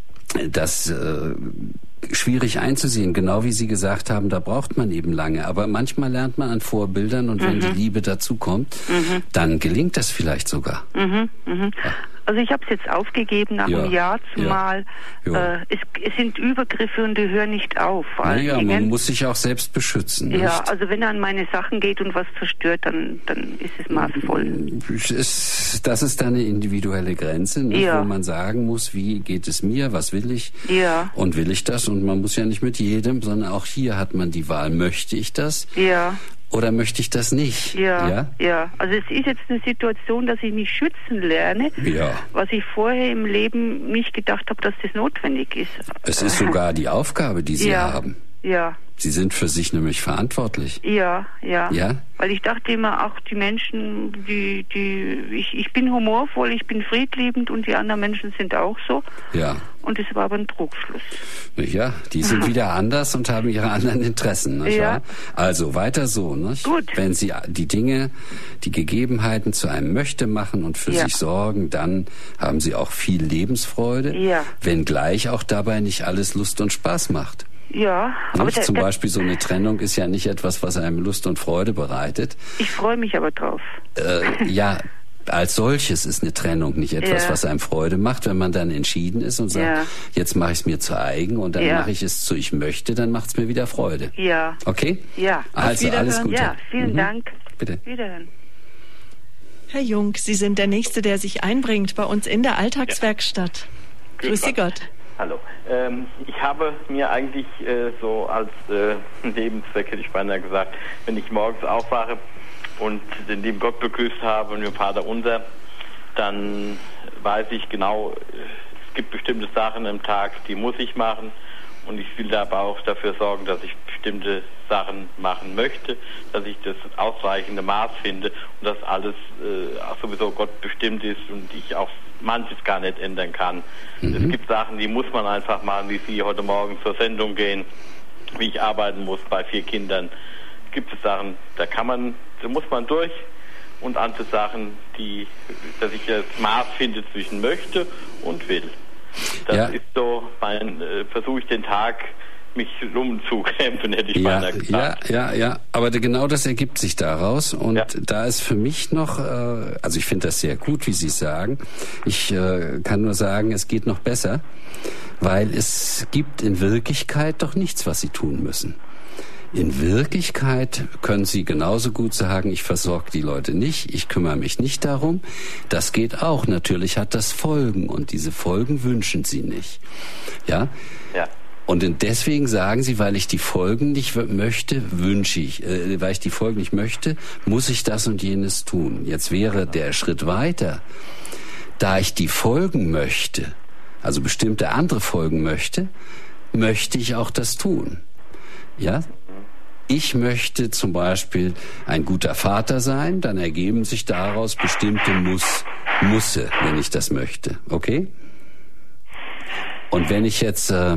das äh, schwierig einzusehen, genau wie Sie gesagt haben, da braucht man eben lange. Aber manchmal lernt man an Vorbildern, und wenn Mhm. die Liebe dazu kommt, Mhm. dann gelingt das vielleicht sogar. Mhm. Mhm. Also ich habe es jetzt aufgegeben nach Ja. einem Jahr zumal. Ja. Äh, es, es sind Übergriffe und die hören nicht auf. Vor allen Naja, man Dingen. muss sich auch selbst beschützen. Ja, nicht? also wenn er an meine Sachen geht und was zerstört, dann, dann ist es maßvoll. Es ist, das ist dann eine individuelle Grenze, nicht, Ja. wo man sagen muss, wie geht es mir, was will ich, Ja. und will ich das? Und man muss ja nicht mit jedem, sondern auch hier hat man die Wahl, möchte ich das Ja. oder möchte ich das nicht? Ja, Ja? ja. Also es ist jetzt eine Situation, dass ich mich schützen lerne, Ja. was ich vorher im Leben nicht gedacht habe, dass das notwendig ist. Es ist sogar die Aufgabe, die Sie Ja. haben. Ja, Sie sind für sich nämlich verantwortlich. ja, ja. Ja? Weil ich dachte immer, auch die Menschen, die, die, ich, ich bin humorvoll, ich bin friedliebend und die anderen Menschen sind auch so. Ja. Und das war aber ein Trugschluss. Ja, die sind wieder anders und haben ihre anderen Interessen, nicht Ja. wahr? Also weiter so, nicht? Gut. Wenn Sie die Dinge, die Gegebenheiten zu einem Möchte machen und für Ja. sich sorgen, dann haben Sie auch viel Lebensfreude, Ja. wenngleich auch dabei nicht alles Lust und Spaß macht. Ja, aber Nicht? der, Zum der, Beispiel so eine Trennung ist ja nicht etwas, was einem Lust und Freude bereitet. ich freue mich aber drauf. Äh, ja, als solches ist eine Trennung nicht etwas, Ja. was einem Freude macht. Wenn man dann entschieden ist und sagt, Ja. jetzt mache ich es mir zu eigen und dann Ja. mache ich es zu ich möchte, dann macht es mir wieder Freude. Ja. Okay? Ja. Also Wiederhören. alles Gute. Ja, vielen Mhm. Dank. Bitte. Wiederhören. Herr Jung, Sie sind der Nächste, der sich einbringt bei uns in der Alltagswerkstatt. Grüß Grüße Gott. Hallo. Ähm, ich habe mir eigentlich äh, so als äh, Lebenszweck, hätte ich beinahe gesagt, wenn ich morgens aufwache und den lieben Gott begrüßt habe und den Vater unser, dann weiß ich genau, es gibt bestimmte Sachen im Tag, die muss ich machen, und ich will aber auch dafür sorgen, dass ich bestimmte Sachen machen möchte, dass ich das ausreichende Maß finde und dass alles äh, auch sowieso Gott bestimmt ist und ich auch manches gar nicht ändern kann. Mhm. Es gibt Sachen, die muss man einfach machen, wie Sie heute Morgen zur Sendung gehen, wie ich arbeiten muss bei vier Kindern. Gibt es Sachen, da kann man, da muss man durch, und andere Sachen, die, dass ich das Maß finde zwischen möchte und will. Das Ja. ist so, mein, äh, versuche ich den Tag mich rumzukämpfen, hätte ich Ja, beinahe ja, gesagt. ja, ja. Aber genau das ergibt sich daraus. Und Ja. da ist für mich noch, äh, also ich finde das sehr gut, wie Sie es sagen. Ich äh, kann nur sagen, es geht noch besser, weil es gibt in Wirklichkeit doch nichts, was Sie tun müssen. In Wirklichkeit können Sie genauso gut sagen, ich versorge die Leute nicht, ich kümmere mich nicht darum. Das geht auch. Natürlich hat das Folgen und diese Folgen wünschen Sie nicht. Ja? Ja. Und deswegen sagen Sie, weil ich die Folgen nicht möchte, wünsche ich, äh, weil ich die Folgen nicht möchte, muss ich das und jenes tun. Jetzt wäre der Schritt weiter, da ich die Folgen möchte, also bestimmte andere Folgen möchte, möchte ich auch das tun. Ja? Ich möchte zum Beispiel ein guter Vater sein, dann ergeben sich daraus bestimmte Muss, Musse, wenn ich das möchte. Okay? Und wenn ich jetzt äh,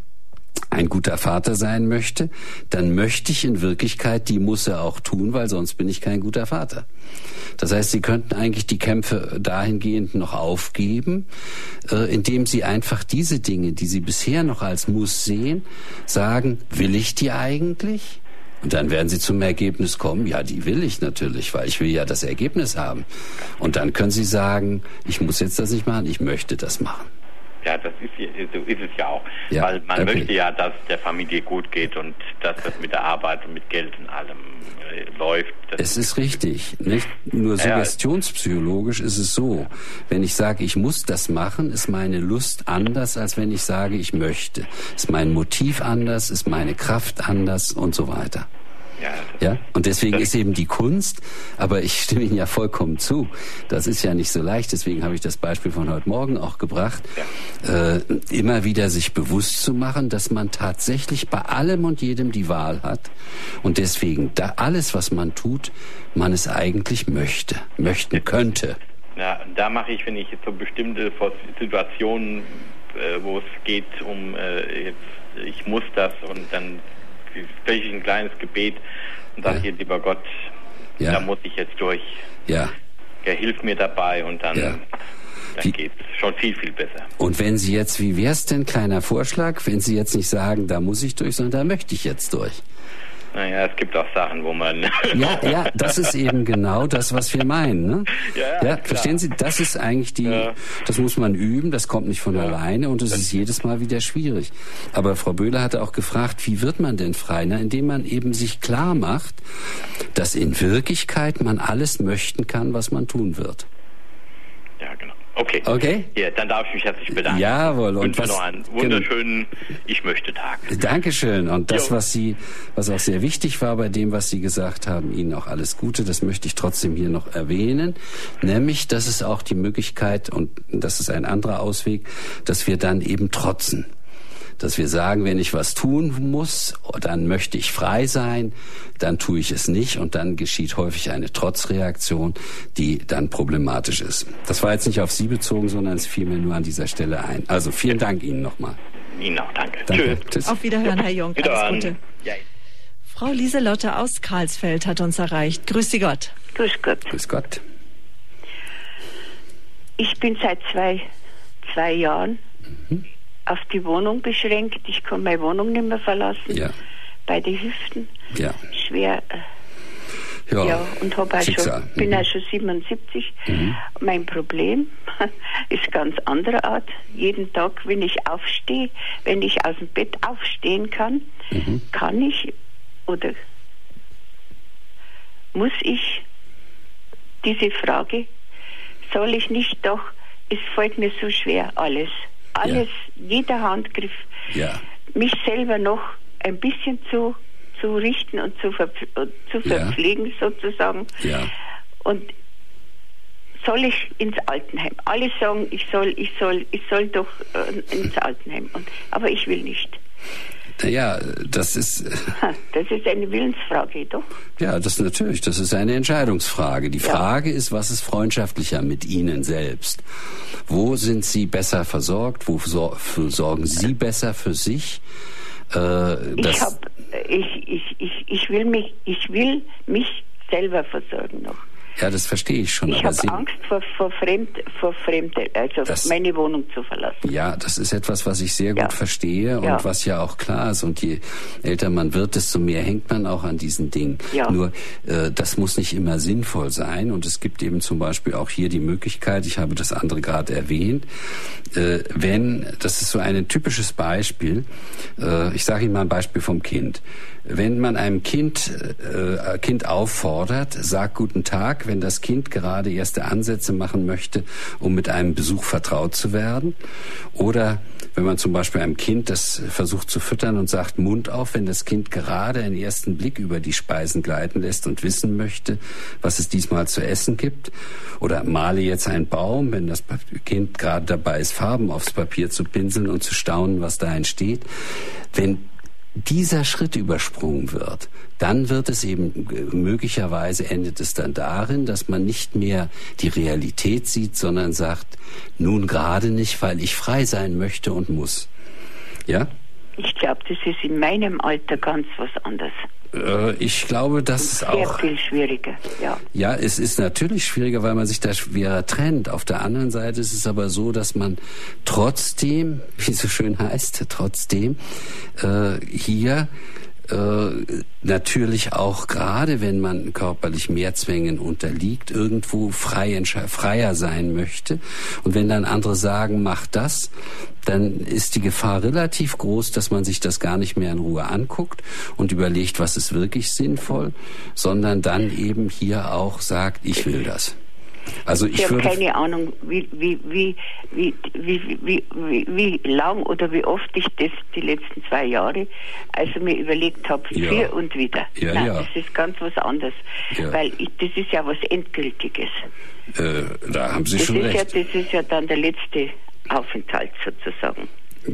ein guter Vater sein möchte, dann möchte ich in Wirklichkeit die Musse auch tun, weil sonst bin ich kein guter Vater. Das heißt, Sie könnten eigentlich die Kämpfe dahingehend noch aufgeben, äh, indem Sie einfach diese Dinge, die Sie bisher noch als Muss sehen, sagen, will ich die eigentlich? Und dann werden Sie zum Ergebnis kommen, ja, die will ich natürlich, weil ich will ja das Ergebnis haben. Und dann können Sie sagen, ich muss jetzt das nicht machen, ich möchte das machen. Ja, das ist, so ist es ja auch. Ja, weil man okay. möchte ja, dass der Familie gut geht und dass das mit der Arbeit und mit Geld und allem äh, läuft. Das es ist richtig. Nicht nur suggestionspsychologisch ist es so. Wenn ich sage, ich muss das machen, ist meine Lust anders, als wenn ich sage, ich möchte. Ist mein Motiv anders, ist meine Kraft anders und so weiter. Ja, ja, und deswegen ist eben die Kunst, aber ich stimme Ihnen ja vollkommen zu, das ist ja nicht so leicht, deswegen habe ich das Beispiel von heute Morgen auch gebracht, ja. äh, immer wieder sich bewusst zu machen, dass man tatsächlich bei allem und jedem die Wahl hat und deswegen da alles, was man tut, man es eigentlich möchte, möchten könnte. Ja, da mache ich, wenn ich jetzt so bestimmte Situationen, äh, wo es geht um, äh, jetzt, ich muss das und dann spreche ich ein kleines Gebet und sage, ja. hier, lieber Gott, ja. da muss ich jetzt durch. Ja. Er hilft mir dabei und dann, ja. dann geht es schon viel, viel besser. Und wenn Sie jetzt, wie wär's denn, kleiner Vorschlag, wenn Sie jetzt nicht sagen, da muss ich durch, sondern da möchte ich jetzt durch? Naja, es gibt auch Sachen, wo man... ja, ja, das ist eben genau das, was wir meinen, ne? Ja, ja, ja verstehen Sie, das ist eigentlich die, ja. das muss man üben, das kommt nicht von ja. alleine und es ist jedes Mal wieder schwierig. Aber Frau Böhler hatte auch gefragt, wie wird man denn frei? Na, indem man eben sich klar macht, dass in Wirklichkeit man alles möchten kann, was man tun wird. Ja, genau. Okay. Okay. Ja, dann darf ich mich herzlich bedanken. Jawohl. Und was, noch einen wunderschönen genau. Ich möchte Tag. Dankeschön. Und das, jo. was Sie, was auch sehr wichtig war bei dem, was Sie gesagt haben, Ihnen auch alles Gute, das möchte ich trotzdem hier noch erwähnen. Nämlich, dass es auch die Möglichkeit, und das ist ein anderer Ausweg, dass wir dann eben trotzen. Dass wir sagen, wenn ich was tun muss, dann möchte ich frei sein, dann tue ich es nicht und dann geschieht häufig eine Trotzreaktion, die dann problematisch ist. Das war jetzt nicht auf Sie bezogen, sondern es fiel mir nur an dieser Stelle ein. Also vielen Dank Ihnen nochmal. Ihnen auch, danke. danke. Tschüss. Tschüss. Auf Wiederhören, Herr Jung. Alles Gute. Ja. Frau Lieselotte aus Karlsfeld hat uns erreicht. Grüß Sie Gott. Grüß Gott. Grüß Gott. Ich bin seit zwei, zwei Jahren mhm. auf die Wohnung beschränkt. Ich kann meine Wohnung nicht mehr verlassen. Ja. Beide Hüften. Ja. Schwer. Äh, ja. ja. Und hab auch schon, bin mhm. auch schon siebenundsiebzig. Mhm. Mein Problem ist ganz anderer Art. Jeden Tag, wenn ich aufstehe, wenn ich aus dem Bett aufstehen kann, mhm. kann ich oder muss ich diese Frage, soll ich nicht doch, es fällt mir so schwer, alles. Alles, ja. jeder Handgriff, ja. mich selber noch ein bisschen zu, zu richten und zu, verpf- zu verpflegen, ja. sozusagen. Ja. Und soll ich ins Altenheim? Alle sagen, ich soll, ich soll, ich soll doch äh, ins Altenheim. Und, aber ich will nicht. Ja, das ist... Das ist eine Willensfrage, doch? Ja, das natürlich. Das ist eine Entscheidungsfrage. Die Frage ja. ist, was ist freundschaftlicher mit Ihnen selbst? Wo sind Sie besser versorgt? Wofür sorgen Sie besser für sich? Äh, ich, hab, ich, ich, ich, ich, will mich, ich will mich selber versorgen noch. Ja, das verstehe ich schon. Ich habe Angst vor, vor, Fremd, vor Fremde, also das, meine Wohnung zu verlassen. Ja, das ist etwas, was ich sehr gut ja. verstehe und ja. was ja auch klar ist. Und je älter man wird, desto mehr hängt man auch an diesen Dingen. Ja. Nur, äh, das muss nicht immer sinnvoll sein. Und es gibt eben zum Beispiel auch hier die Möglichkeit, ich habe das andere gerade erwähnt, äh, wenn, das ist so ein typisches Beispiel, äh, ich sage Ihnen mal ein Beispiel vom Kind. Wenn man einem Kind, äh, Kind auffordert, sagt guten Tag, wenn das Kind gerade erste Ansätze machen möchte, um mit einem Besuch vertraut zu werden. Oder wenn man zum Beispiel einem Kind das versucht zu füttern und sagt Mund auf, wenn das Kind gerade einen ersten Blick über die Speisen gleiten lässt und wissen möchte, was es diesmal zu essen gibt. Oder male jetzt einen Baum, wenn das Kind gerade dabei ist, Farben aufs Papier zu pinseln und zu staunen, was da entsteht. Wenn dieser Schritt übersprungen wird, dann wird es eben möglicherweise endet es dann darin, dass man nicht mehr die Realität sieht, sondern sagt, nun gerade nicht, weil ich frei sein möchte und muss. Ja? Ich glaube, das ist in meinem Alter ganz was anderes. Ich glaube, das ist auch... Sehr viel schwieriger, ja. Ja, es ist natürlich schwieriger, weil man sich da schwerer trennt. Auf der anderen Seite ist es aber so, dass man trotzdem, wie es so schön heißt, trotzdem äh, hier äh, natürlich auch gerade, wenn man körperlich mehr Zwängen unterliegt, irgendwo frei freier sein möchte. Und wenn dann andere sagen, mach das, dann ist die Gefahr relativ groß, dass man sich das gar nicht mehr in Ruhe anguckt und überlegt, was ist wirklich sinnvoll, sondern dann eben hier auch sagt, ich will das. Also ich, ich habe keine Ahnung, wie, wie, wie, wie, wie, wie, wie, wie lang oder wie oft ich das die letzten zwei Jahre also mir überlegt habe, ja. für und wieder. Ja, Nein, ja. das ist ganz was anderes, ja. weil ich, das ist ja was Endgültiges. Äh, da haben Sie das schon ist recht. Ja, das ist ja dann der letzte Aufenthalt sozusagen.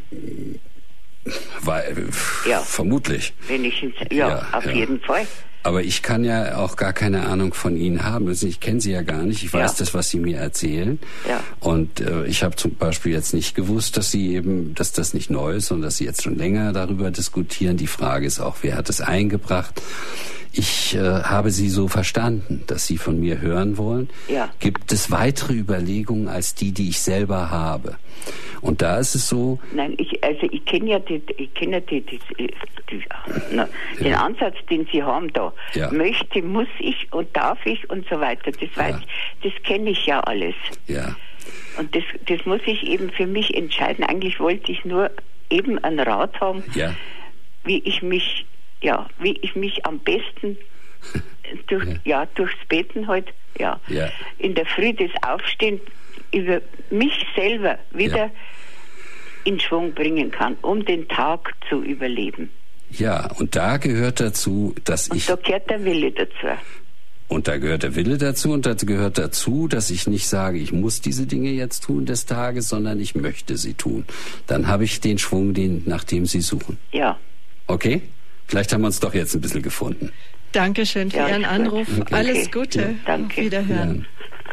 Weil, ja. vermutlich. Wenn ich ins, ja, ja, auf ja. jeden Fall. Aber ich kann ja auch gar keine Ahnung von Ihnen haben. Also ich kenne Sie ja gar nicht. Ich weiß ja. das, was Sie mir erzählen. Ja. Und äh, ich habe zum Beispiel jetzt nicht gewusst, dass Sie eben, dass das nicht neu ist und dass Sie jetzt schon länger darüber diskutieren. Die Frage ist auch, wer hat es eingebracht? Ich äh, habe Sie so verstanden, dass Sie von mir hören wollen. Ja. Gibt es weitere Überlegungen als die, die ich selber habe? Und da ist es so... Nein, ich, also ich kenne ja, die, ich kenn ja die, die, die, die, na, ja. den Ansatz, den Sie haben da. Ja. Möchte, muss ich und darf ich und so weiter. Das, weiß Ja. ich, das kenne ich ja alles. Ja. Und das, das muss ich eben für mich entscheiden. Eigentlich wollte ich nur eben einen Rat haben, Ja. wie ich mich, ja, wie ich mich am besten durch, Ja. ja, durchs Beten halt, ja, Ja. in der Früh das Aufstehen über mich selber wieder Ja. in Schwung bringen kann, um den Tag zu überleben. Ja, und da gehört dazu, dass Und ich... da gehört der Wille dazu. Und da gehört der Wille dazu und da gehört dazu, dass ich nicht sage, ich muss diese Dinge jetzt tun des Tages, sondern ich möchte sie tun. Dann habe ich den Schwung, den, nach dem Sie suchen. Ja. Okay? Vielleicht haben wir uns doch jetzt ein bisschen gefunden. Dankeschön für Ja, Ihren ist Anruf. gut. Alles Okay. Gute. Ja, danke. Auf Wiederhören.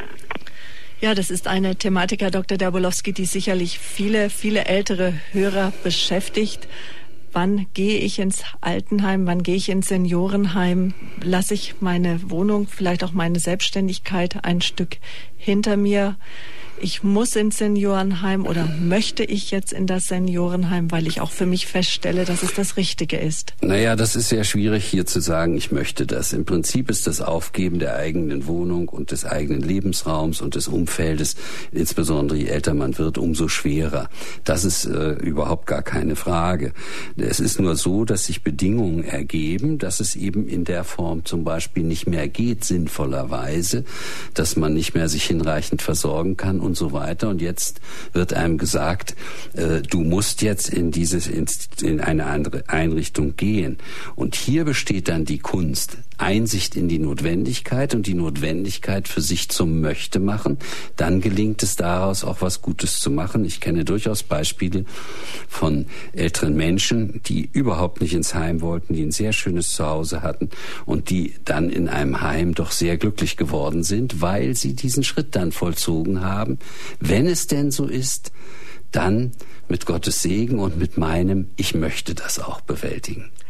Ja. Ja, das ist eine Thematik, Herr Doktor Derbolowski, die sicherlich viele, viele ältere Hörer beschäftigt. Wann gehe ich ins Altenheim? Wann gehe ich ins Seniorenheim? Lasse ich meine Wohnung, vielleicht auch meine Selbstständigkeit ein Stück hinter mir? Ich muss ins Seniorenheim oder möchte ich jetzt in das Seniorenheim, weil ich auch für mich feststelle, dass es das Richtige ist? Naja, das ist sehr schwierig hier zu sagen, ich möchte das. Im Prinzip ist das Aufgeben der eigenen Wohnung und des eigenen Lebensraums und des Umfeldes, insbesondere je älter man wird, umso schwerer. Das ist äh, überhaupt gar keine Frage. Es ist nur so, dass sich Bedingungen ergeben, dass es eben in der Form zum Beispiel nicht mehr geht, sinnvollerweise, dass man nicht mehr sich hinreichend versorgen kann und so weiter. Und jetzt wird einem gesagt, äh, du musst jetzt in dieses in, in eine andere Einrichtung gehen. Und hier besteht dann die Kunst, Einsicht in die Notwendigkeit und die Notwendigkeit für sich zum Möchte machen. Dann gelingt es daraus auch was Gutes zu machen. Ich kenne durchaus Beispiele von älteren Menschen, die überhaupt nicht ins Heim wollten, die ein sehr schönes Zuhause hatten und die dann in einem Heim doch sehr glücklich geworden sind, weil sie diesen Schritt dann vollzogen haben. Wenn es denn so ist, dann mit Gottes Segen und mit meinem, ich möchte das auch bewältigen.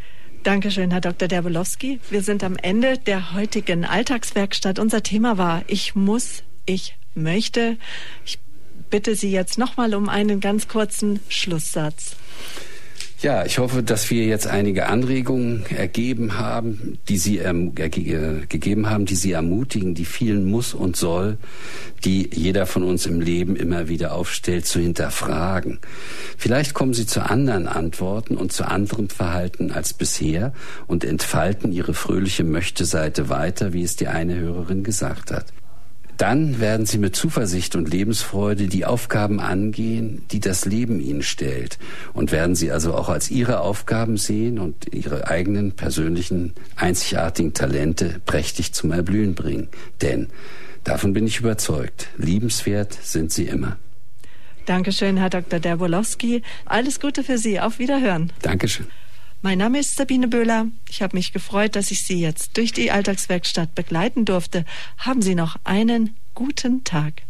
Dankeschön, Herr Doktor Derbolowski. Wir sind am Ende der heutigen Alltagswerkstatt. Unser Thema war Ich muss, ich möchte. Ich bitte Sie jetzt nochmal um einen ganz kurzen Schlusssatz. Ja, ich hoffe, dass wir jetzt einige Anregungen ergeben haben, die Sie ähm, äh, gegeben haben, die Sie ermutigen, die vielen muss und soll, die jeder von uns im Leben immer wieder aufstellt, zu hinterfragen. Vielleicht kommen Sie zu anderen Antworten und zu anderem Verhalten als bisher und entfalten Ihre fröhliche Möchte-Seite weiter, wie es die eine Hörerin gesagt hat. Dann werden Sie mit Zuversicht und Lebensfreude die Aufgaben angehen, die das Leben Ihnen stellt, und werden sie also auch als Ihre Aufgaben sehen und Ihre eigenen persönlichen, einzigartigen Talente prächtig zum Erblühen bringen. Denn, davon bin ich überzeugt, liebenswert sind Sie immer. Dankeschön, Herr Doktor Derbolowski. Alles Gute für Sie. Auf Wiederhören. Dankeschön. Mein Name ist Sabine Böhler. Ich habe mich gefreut, dass ich Sie jetzt durch die Alltagswerkstatt begleiten durfte. Haben Sie noch einen guten Tag.